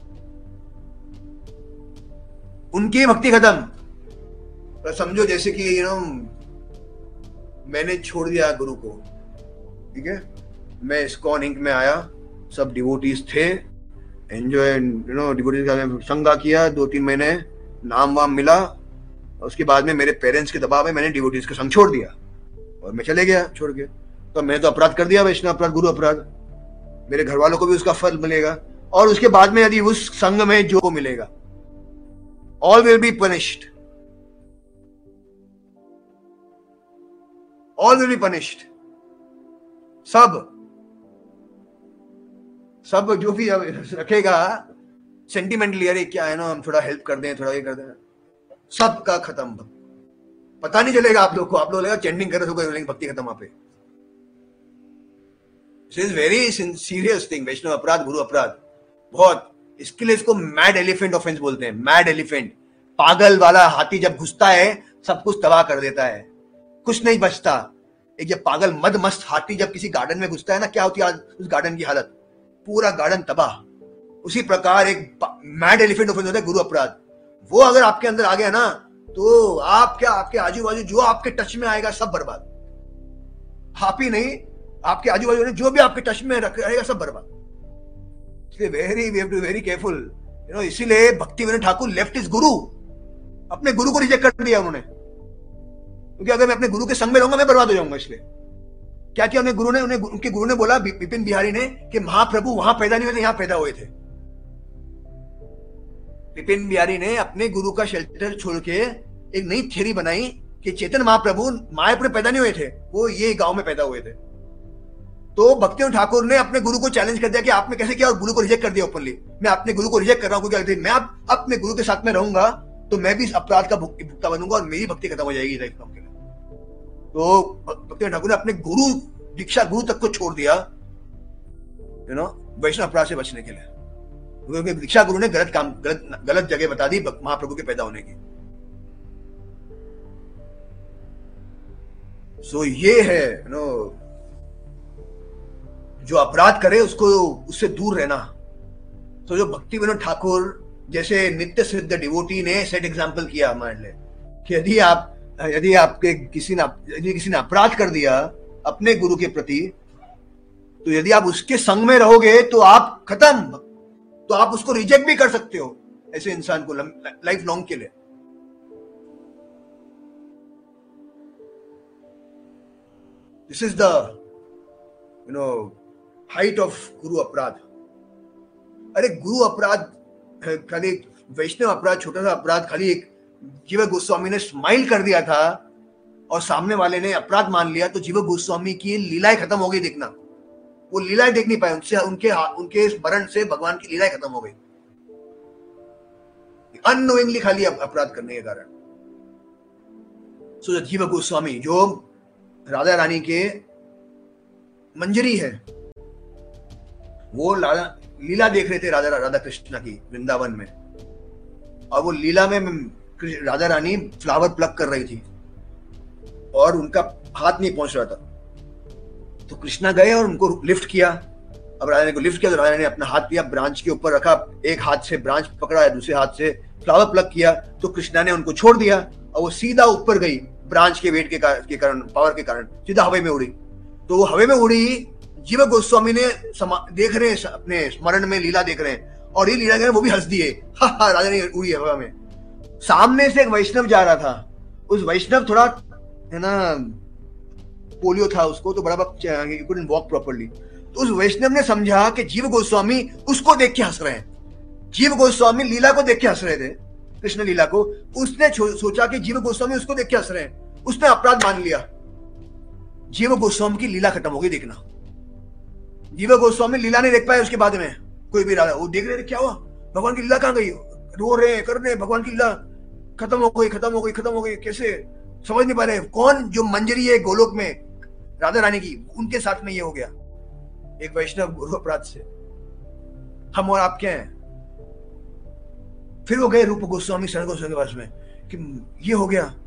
उनकी भक्ति खत्म। तो समझो जैसे कि यू नो मैंने छोड़ दिया गुरु को, ठीक है, मैं इस्कॉन इंक में आया, सब डिवोटीज थे, एंजॉय यू नो डिवोटीज का संगा किया, दो तीन महीने नाम वाम मिला, उसके बाद में मेरे पेरेंट्स के दबाव में मैंने डिवोटीज का संग छोड़ दिया और मैं चले गया छोड़ के। तो मैंने तो अपराध कर दिया, वैष्णव अपराध, गुरु अपराध, मेरे घर वालों को भी उसका फल मिलेगा, और उसके बाद में यदि उस संग में जो को मिलेगा, all will be punished, all will be punished, सब सब जो भी रखेगा सेंटिमेंटली, अरे क्या है ना हम थोड़ा हेल्प कर दें, थोड़ा ये कर दें, सबका खत्म, पता नहीं चलेगा आप लोग को, आप लोग लगेगा चैंटिंग कर रहे हो, भक्ति खत्म वहां पे। This is very serious thing, वैष्णव अपराध, गुरु अपराध, बहुत। इसके लिए इसको मैड एलिफेंट ऑफेंस बोलते हैं, मैड एलिफेंट, पागल वाला हाथी जब घुसता है सब कुछ तबाह कर देता है, कुछ नहीं बचता। एक जब पागल मद मस्त हाथी जब किसी गार्डन में घुसता है ना, क्या होती है उस गार्डन की हालत, पूरा गार्डन तबाह। उसी प्रकार एक मैड एलिफेंट ऑफेंस होता है गुरु अपराध, वो अगर आपके अंदर आ गया ना, तो आप क्या, आपके आजू बाजू जो आपके टच में आएगा सब बर्बाद, आप ही नहीं, आपके आजू बाजू जो भी आपके टच में रहेगा सब बर्बाद। इसलिए very we have to very careful, you know. इसीलिए भक्ति विनोद ठाकुर लेफ्ट इज गुरु, अपने गुरु को रिजेक्ट कर दिया उन्होंने, क्योंकि अगर मैं अपने गुरु के संग में रहूंगा मैं बर्बाद हो जाऊंगा। इसलिए क्या किया उन्हें गुरु ने, उन्हें उनके गुरु ने बोला, विपिन बिहारी ने, कि महाप्रभु वहां पैदा नहीं हुए थे, यहां पैदा हुए थे। विपिन बिहारी ने अपने गुरु का शेल्टर छोड़ के एक नई थ्योरी बनाई कि चेतन महाप्रभु मायापुर में पैदा नहीं हुए थे, वो ये गांव में पैदा हुए थे। तो भक्ति विनोद ठाकुर ने अपने गुरु को चैलेंज कर दिया कि आपने कैसे किया, और गुरु को रिजेक्ट कर दिया ओपनली। मैं अपने गुरु को रिजेक्ट कर रहा हूं, क्योंकि मैं आप अपने गुरु के साथ में रहूंगा तो मैं भी इस अपराध का भुगता बनूंगा और मेरी भक्ति खत्म हो जाएगी लाइफ लॉन्ग के लिए। तो भक्ति विनोद ठाकुर ने अपने गुरु दीक्षा गुरु तक को छोड़ दिया, यू नो, वैष्णव अपराध से बचने के लिए, क्योंकि दीक्षा गुरु ने गलत काम, गलत गलत जगह बता दी महाप्रभु के पैदा होने की। सो ये है, यू नो, जो अपराध करे उसको, उससे दूर रहना। तो जो भक्ति विनोद ठाकुर जैसे नित्य सिद्ध डिवोटी ने सेट एग्जाम्पल किया हमारे लिए, कि यदि आप यदि आपके किसी ने यदि किसी ने अपराध कर दिया अपने गुरु के प्रति, तो यदि आप उसके संग में रहोगे तो आप खत्म, तो आप उसको रिजेक्ट भी कर सकते हो, ऐसे इंसान को लाइफ लॉन्ग के लिए। This is the you know height of गुरु अपराध। अरे गुरु अपराध खाली, वैष्णव अपराध छोटा सा अपराध, खाली एक जीव गोस्वामी ने स्माइल कर दिया था और सामने वाले ने अपराध मान लिया, तो जीव गोस्वामी की लीलाएं खत्म हो गई देखना। वो लीलाएं देख नहीं पाए, उनसे उनके उनके स्मरण से भगवान की लीलाएं खत्म हो गई, अननोइंगली खाली अपराध करने के कारण। सो जीव गोस्वामी जो राधा रानी के मंजरी है, वो लीला देख रहे थे राधा राधा कृष्णा की वृंदावन में, और वो लीला में राधा रानी फ्लावर प्लक कर रही थी और उनका हाथ नहीं पहुंच रहा था, तो कृष्णा गए और उनको लिफ्ट किया। अब राधा रानी को लिफ्ट किया तो राधा रानी ने अपना हाथ लिया, ब्रांच के ऊपर रखा, एक हाथ से ब्रांच पकड़ा है, दूसरे हाथ से फ्लावर प्लक किया, तो कृष्णा ने उनको छोड़ दिया और वो सीधा ऊपर गई, ब्रांच के वेट के कारण, पावर के कारण सीधा हवा में उड़ी। तो वो हवा में उड़ी, जीव गोस्वामी ने देख रहे हैं, अपने स्मरण में लीला देख रहे हैं, और ये लीला देख रहे हैं, वो भी हंस दिए, हा हा राजा ने उड़ी हवा में। सामने से एक वैष्णव जा रहा था, उस वैष्णव थोड़ा है ना पोलियो था उसको, तो बड़ा कुडंट वॉक प्रॉपर्ली, तो उस वैष्णव ने समझा कि जीव गोस्वामी उसको देख के हंस रहे हैं। जीव गोस्वामी लीला को देख के हंस रहे थे, कृष्ण लीला को, उसने सोचा कि जीव गोस्वामी उसको देख के हंस रहे हैं, उसने अपराध मान लिया। जीव गोस्वामी की लीला खत्म हो गई देखना। जीव गोस्वामी लीला नहीं देख पाए उसके बाद में, कोई भी राजा, वो देख रहे थे क्या हुआ, भगवान की लीला कहां गई, रो रहे हैं, कर रहे हैं, भगवान की लीला खत्म हो गई, खत्म हो गई, खत्म हो गई, कैसे समझ नहीं पा रहे। कौन जो मंजरी है गोलोक में राधा रानी की, उनके साथ में ये हो गया, एक वैष्णव गुरु अपराध से। हम और आप क्या हैं। फिर वो गए रूप गोस्वामी, शरण गोस्वामी के पास में कि ये हो गया,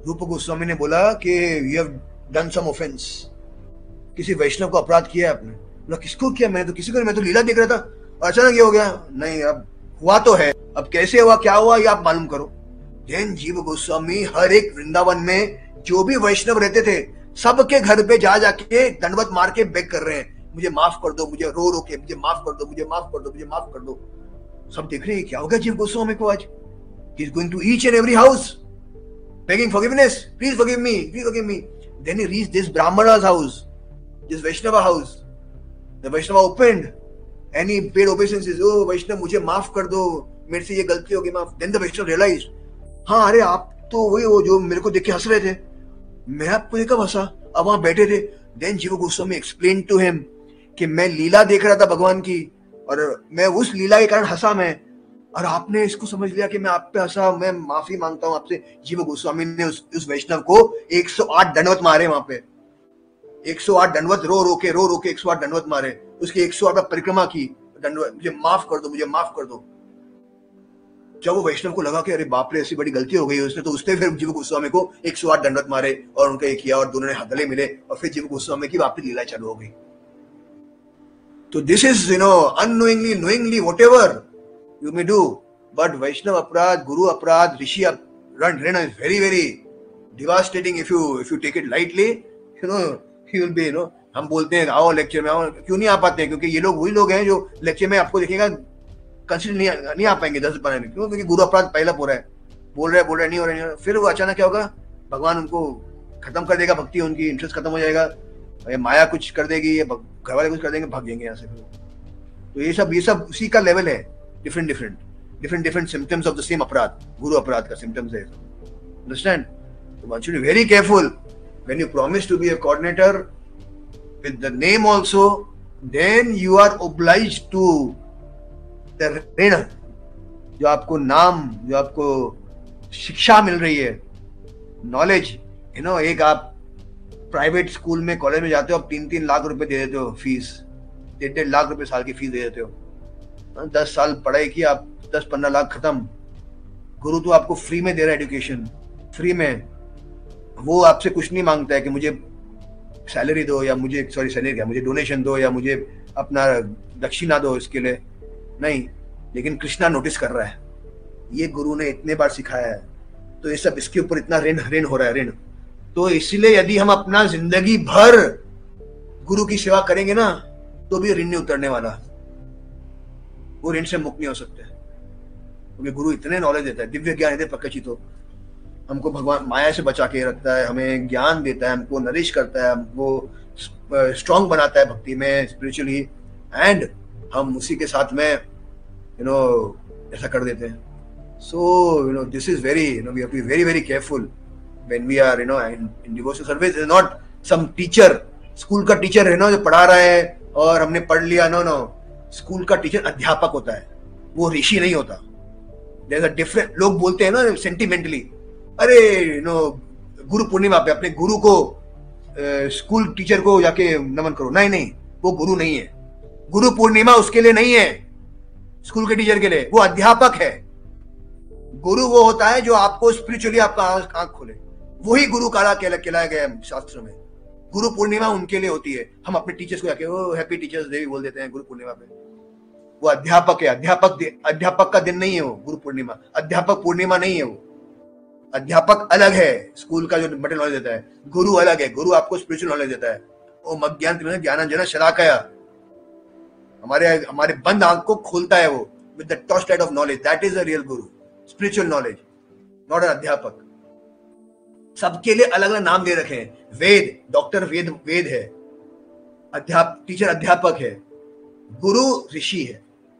रूप गोस्वामी ने बोला कि you have done some offence, किसी वैष्णव को अपराध किया है आपने। बोला किसको किया? मैंने तो किसी को नहीं, मैं तो लीला देख रहा था और अचानक ये हो गया। नहीं, अब हुआ तो है, अब कैसे हुआ, क्या हुआ, ये आप मालूम करो। जैन जीव गोस्वामी हर एक वृंदावन में जो भी वैष्णव रहते थे सबके घर पे जा जाके दंडवत मार के बेग कर रहे हैं, मुझे माफ कर दो, मुझे रो रो के मुझे माफ कर दो, मुझे माफ कर दो, मुझे माफ कर दो। सब देख रहे हैं क्या हो गया जीव गोस्वामी को आज। He is going to each and every house begging forgiveness, please forgive me, please forgive me. Then he reached this Brahmana's house, this Vaishnava house. The Vaishnava opened and he paid obeisances. Oh Vaishnav, मुझे माफ कर दो, मेरे से ये गलती हो गई, माफ। Then the Vaishnava realized, हाँ अरे आप तो वही हो जो मेरे को देख के हंस रहे थे, मैं आपको देख कब हंसा, अब वहां बैठे थे। Then जीव गोस्वामी explained to him कि मैं लीला देख रहा था भगवान की और मैं उस लीला के कारण हंसा मैं, और आपने इसको समझ लिया कि मैं आप पे हंसा, मैं माफी मांगता हूं आपसे। जीव गोस्वामी ने उस, उस वैष्णव को एक सौ आठ दंडवत मारे वहां पे, एक सौ आठ दंडवत रो रो के रो रो के एक सौ आठ दंडवत मारे, उसकी एक सौ आठ परिक्रमा की, दंडवत, मुझे माफ कर दो, मुझे माफ कर दो। जब वो वैष्णव को लगा कि अरे बाप रे ऐसी बड़ी गलती हो गई उसने, तो उसने फिर जीव गोस्वामी को एक सौ आठ दंडवत मारे और उनका ये किया और दोनों ने गले मिले और फिर जीव गोस्वामी की वापस लीला चालू हो गई। तो this is you know unknowingly, knowingly, whatever you may do, but Vaishnav अपराध, गुरु अपराध, ऋषि ऋण is very very devastating if you if you take it lightly, you know he will be, you know हम बोलते हैं आओ लेक्चर में, आओ, क्यों नहीं आ पाते हैं? क्योंकि ये लोग वही लोग हैं जो लेक्चर में आपको देखेगा कंसिडर नहीं नहीं आ पाएंगे दस बार में। क्यों? क्योंकि गुरु अपराध पहला हो रहा है, बोल रहे बोल रहे नहीं हो रहे, नहीं फिर वो अचानक क्या होगा, भगवान उनको खत्म कर देगा, भक्ति उनकी इंटरेस्ट खत्म हो जाएगा, माया कुछ कर देगी, घर वाले कुछ कर देंगे, भाग जाएंगे यहाँ से। तो ये सब ये सब उसी का लेवल है, different different different different symptoms of the same aparad, guru aparad ka symptoms hai, understand? So one should be very careful when you promise to be a coordinator with the name also, then you are obliged to the ऋण, जो आपको नाम, जो आपको शिक्षा मिल रही है, knowledge, you know एक आप प्राइवेट स्कूल में कॉलेज में जाते हो, आप तीन तीन लाख रुपए दे देते हो फीस, डेढ़ डेढ़ लाख रुपए साल की फीस दे देते हो, दस साल पढ़ाई की, आप दस पंद्रह लाख खत्म। गुरु तो आपको फ्री में दे रहा है, एजुकेशन फ्री में, वो आपसे कुछ नहीं मांगता है कि मुझे सैलरी दो या मुझे सॉरी सैलरी क्या मुझे डोनेशन दो या मुझे अपना दक्षिणा दो, इसके लिए नहीं। लेकिन कृष्णा नोटिस कर रहा है, ये गुरु ने इतने बार सिखाया है, तो ये सब इसके ऊपर इतना ऋण ऋण हो रहा है, ऋण। तो इसलिए यदि हम अपना जिंदगी भर गुरु की सेवा करेंगे ना, तो भी ऋण नहीं उतरने वाला, वो ऋण से मुक्त नहीं हो सकते, क्योंकि गुरु इतने नॉलेज देता है, दिव्य ज्ञान देता है प्रकचित हो, हमको भगवान माया से बचा के रखता है, हमें ज्ञान देता है, हमको नरिश करता है, हमको स्ट्रॉन्ग बनाता है भक्ति में, स्पिरिचुअली, एंड हम उसी के साथ में यू नो ऐसा कर देते हैं। So you know this is very you know we have to be very very careful when we are you know in devotional service. Is not some teacher, school का टीचर है ना जो पढ़ा रहा है और हमने पढ़ लिया, नो नो, स्कूल का टीचर अध्यापक होता है, वो ऋषि नहीं होता। There's a different, लोग बोलते हैं ना सेंटिमेंटली, अरे यू नो गुरु पूर्णिमा पे अपने गुरु को स्कूल टीचर को जाके नमन करो। नहीं नहीं, वो गुरु नहीं है, गुरु पूर्णिमा उसके लिए नहीं है, स्कूल के टीचर के लिए, वो अध्यापक है। गुरु वो होता है जो आपको स्पिरिचुअली आपका आंख खोले, वही गुरु काला कहलाया गया है शास्त्र में। गुरु पूर्णिमा उनके लिए होती है, हम अपने टीचर्स को जाके वो हैप्पी टीचर्स डे बोल देते हैं गुरु पूर्णिमा पे, वो अध्यापक है, अध्यापक अध्यापक का दिन नहीं है वो गुरु पूर्णिमा, अध्यापक पूर्णिमा नहीं है वो। अध्यापक अलग है, स्कूल का जो मटेरियल नॉलेज देता है, गुरु अलग है, गुरु आपको स्पिरिचुअल नॉलेज देता है। वो मज्ञान ज्ञानांजन शलाकया, हमारे हमारे बंद आंख को खोलता है वो with the torch light of knowledge, that is the real guru, spiritual knowledge, not an अध्यापक। सबके लिए अलग अलग नाम दे रखे हैं, वेद, डॉक्टर वेद वेद है, अध्यापक टीचर अध्यापक है, गुरु ऋषि है,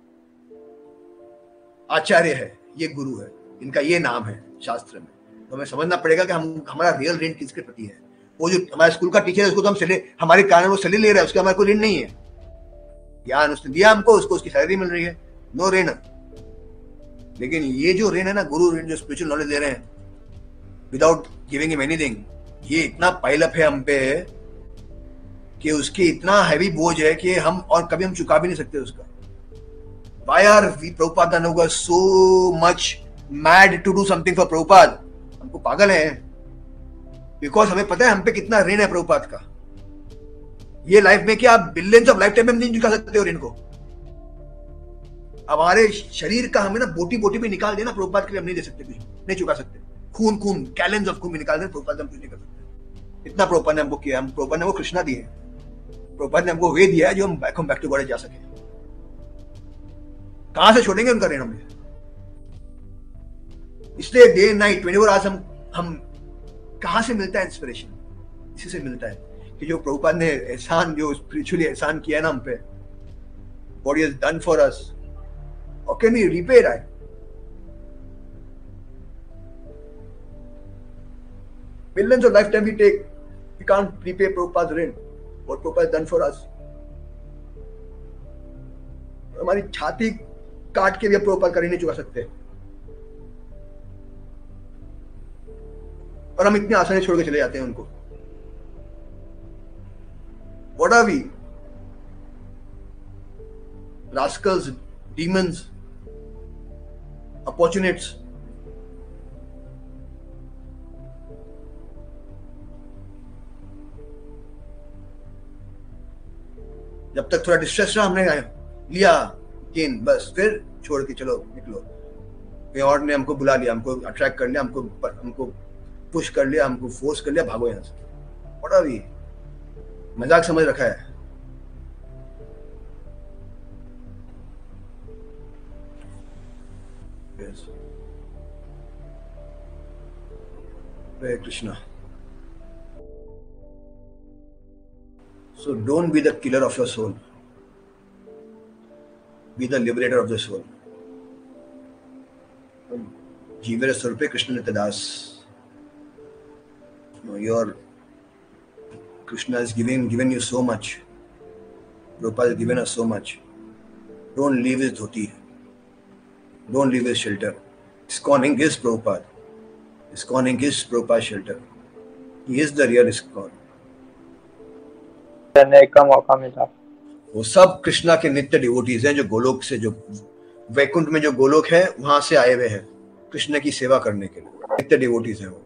आचार्य है, ये गुरु है, इनका ये नाम है शास्त्र में। तो हमें समझना पड़ेगा कि हम हमारा रियल ऋण किसके प्रति है। वो जो हमारे स्कूल का टीचर है उसको तो हम सैलरी, हमारे कारण वो सैलरी ले रहा है, उसका हमारे को ऋण नहीं है, ज्ञान उसने दिया हमको, उसको उसकी सैलरी मिल रही है, नो ऋण। लेकिन ये जो ऋण है ना, गुरु ऋण जो स्पिरिचुअल नॉलेज दे रहे हैं विदाउट गिविंग हिम एनीथिंग, ये इतना पाइलअप है हम पे कि उसके इतना हैवी बोझ है कि हम और कभी हम चुका भी नहीं सकते उसका। Why are we Prabhupada so much mad to do something for Prabhupada? हमको पागल है, बिकॉज हमें पता है हम पे कितना ऋण है प्रभुपाद का। ये लाइफ में क्या आप बिलियंस ऑफ लाइफ टाइम में नहीं चुका सकते हो ऋण को। हमारे शरीर का हमें ना बोटी बोटी में निकाल देना प्रभुपाद के लिए हम नहीं दे सकते, कुछ नहीं चुका सकते। खून खून गैलेंस ऑफ खून में निकाल देना प्रभुपाद हम कुछ नहीं कर सकते। इतना प्रभुपाद ने हमको किया, हम प्रभुपाद ने वो कृष्णा दिए, प्रभुपाद ने हमको वे दिया है जो हम बैक हम बैक टू गॉड जा सके। कहां से छोड़ेंगे उनका ऋण हमें? इसलिए day night twenty four hours हम हम कहां से मिलता है इंस्पिरेशन? इसी से मिलता है कि जो प्रभुपाद ने एहसान, जो स्पिरिचुअली एहसान किया है ना हम पे, what he has done for us, how can we repay that? Millions of lifetime we take, we can't repay Prabhupada's rent. What Prabhupada has done for us. हमारी छाती काट के भी प्रभुपाद कर ही नहीं चुका सकते, और हम इतनी आसानी छोड़ के चले जाते हैं उनको। What are we? Rascals, demons, opportunists. जब तक थोड़ा डिस्ट्रेस रहा हमने लिया गेन, बस फिर छोड़ के चलो निकलो। कोई और ने हमको बुला लिया, हमको अट्रैक्ट कर लिया, हमको हमको पुश कर लिया, हमको फोर्स कर लिया, भागो यहां से। What are we? मजाक समझ रखा है। Yes. Hare Krishna. So don't be the killer of your soul. Be the liberator of the soul. Jeevera Swarupe Krishna Nityadas. No, your Krishna is giving given you so much. Prabhupada has given us so much. Don't leave his dhoti. Don't leave his shelter. ISKCON is Prabhupada. ISKCON is Prabhupada's shelter. He is the real ISKCON. का मौका मिला। वो सब कृष्णा के नित्य devotees हैं, जो गोलोक से, जो वैकुंठ में जो गोलोक है वहां से आए हुए हैं कृष्ण की सेवा करने के लिए। नित्य डिवोटीज हैं वो।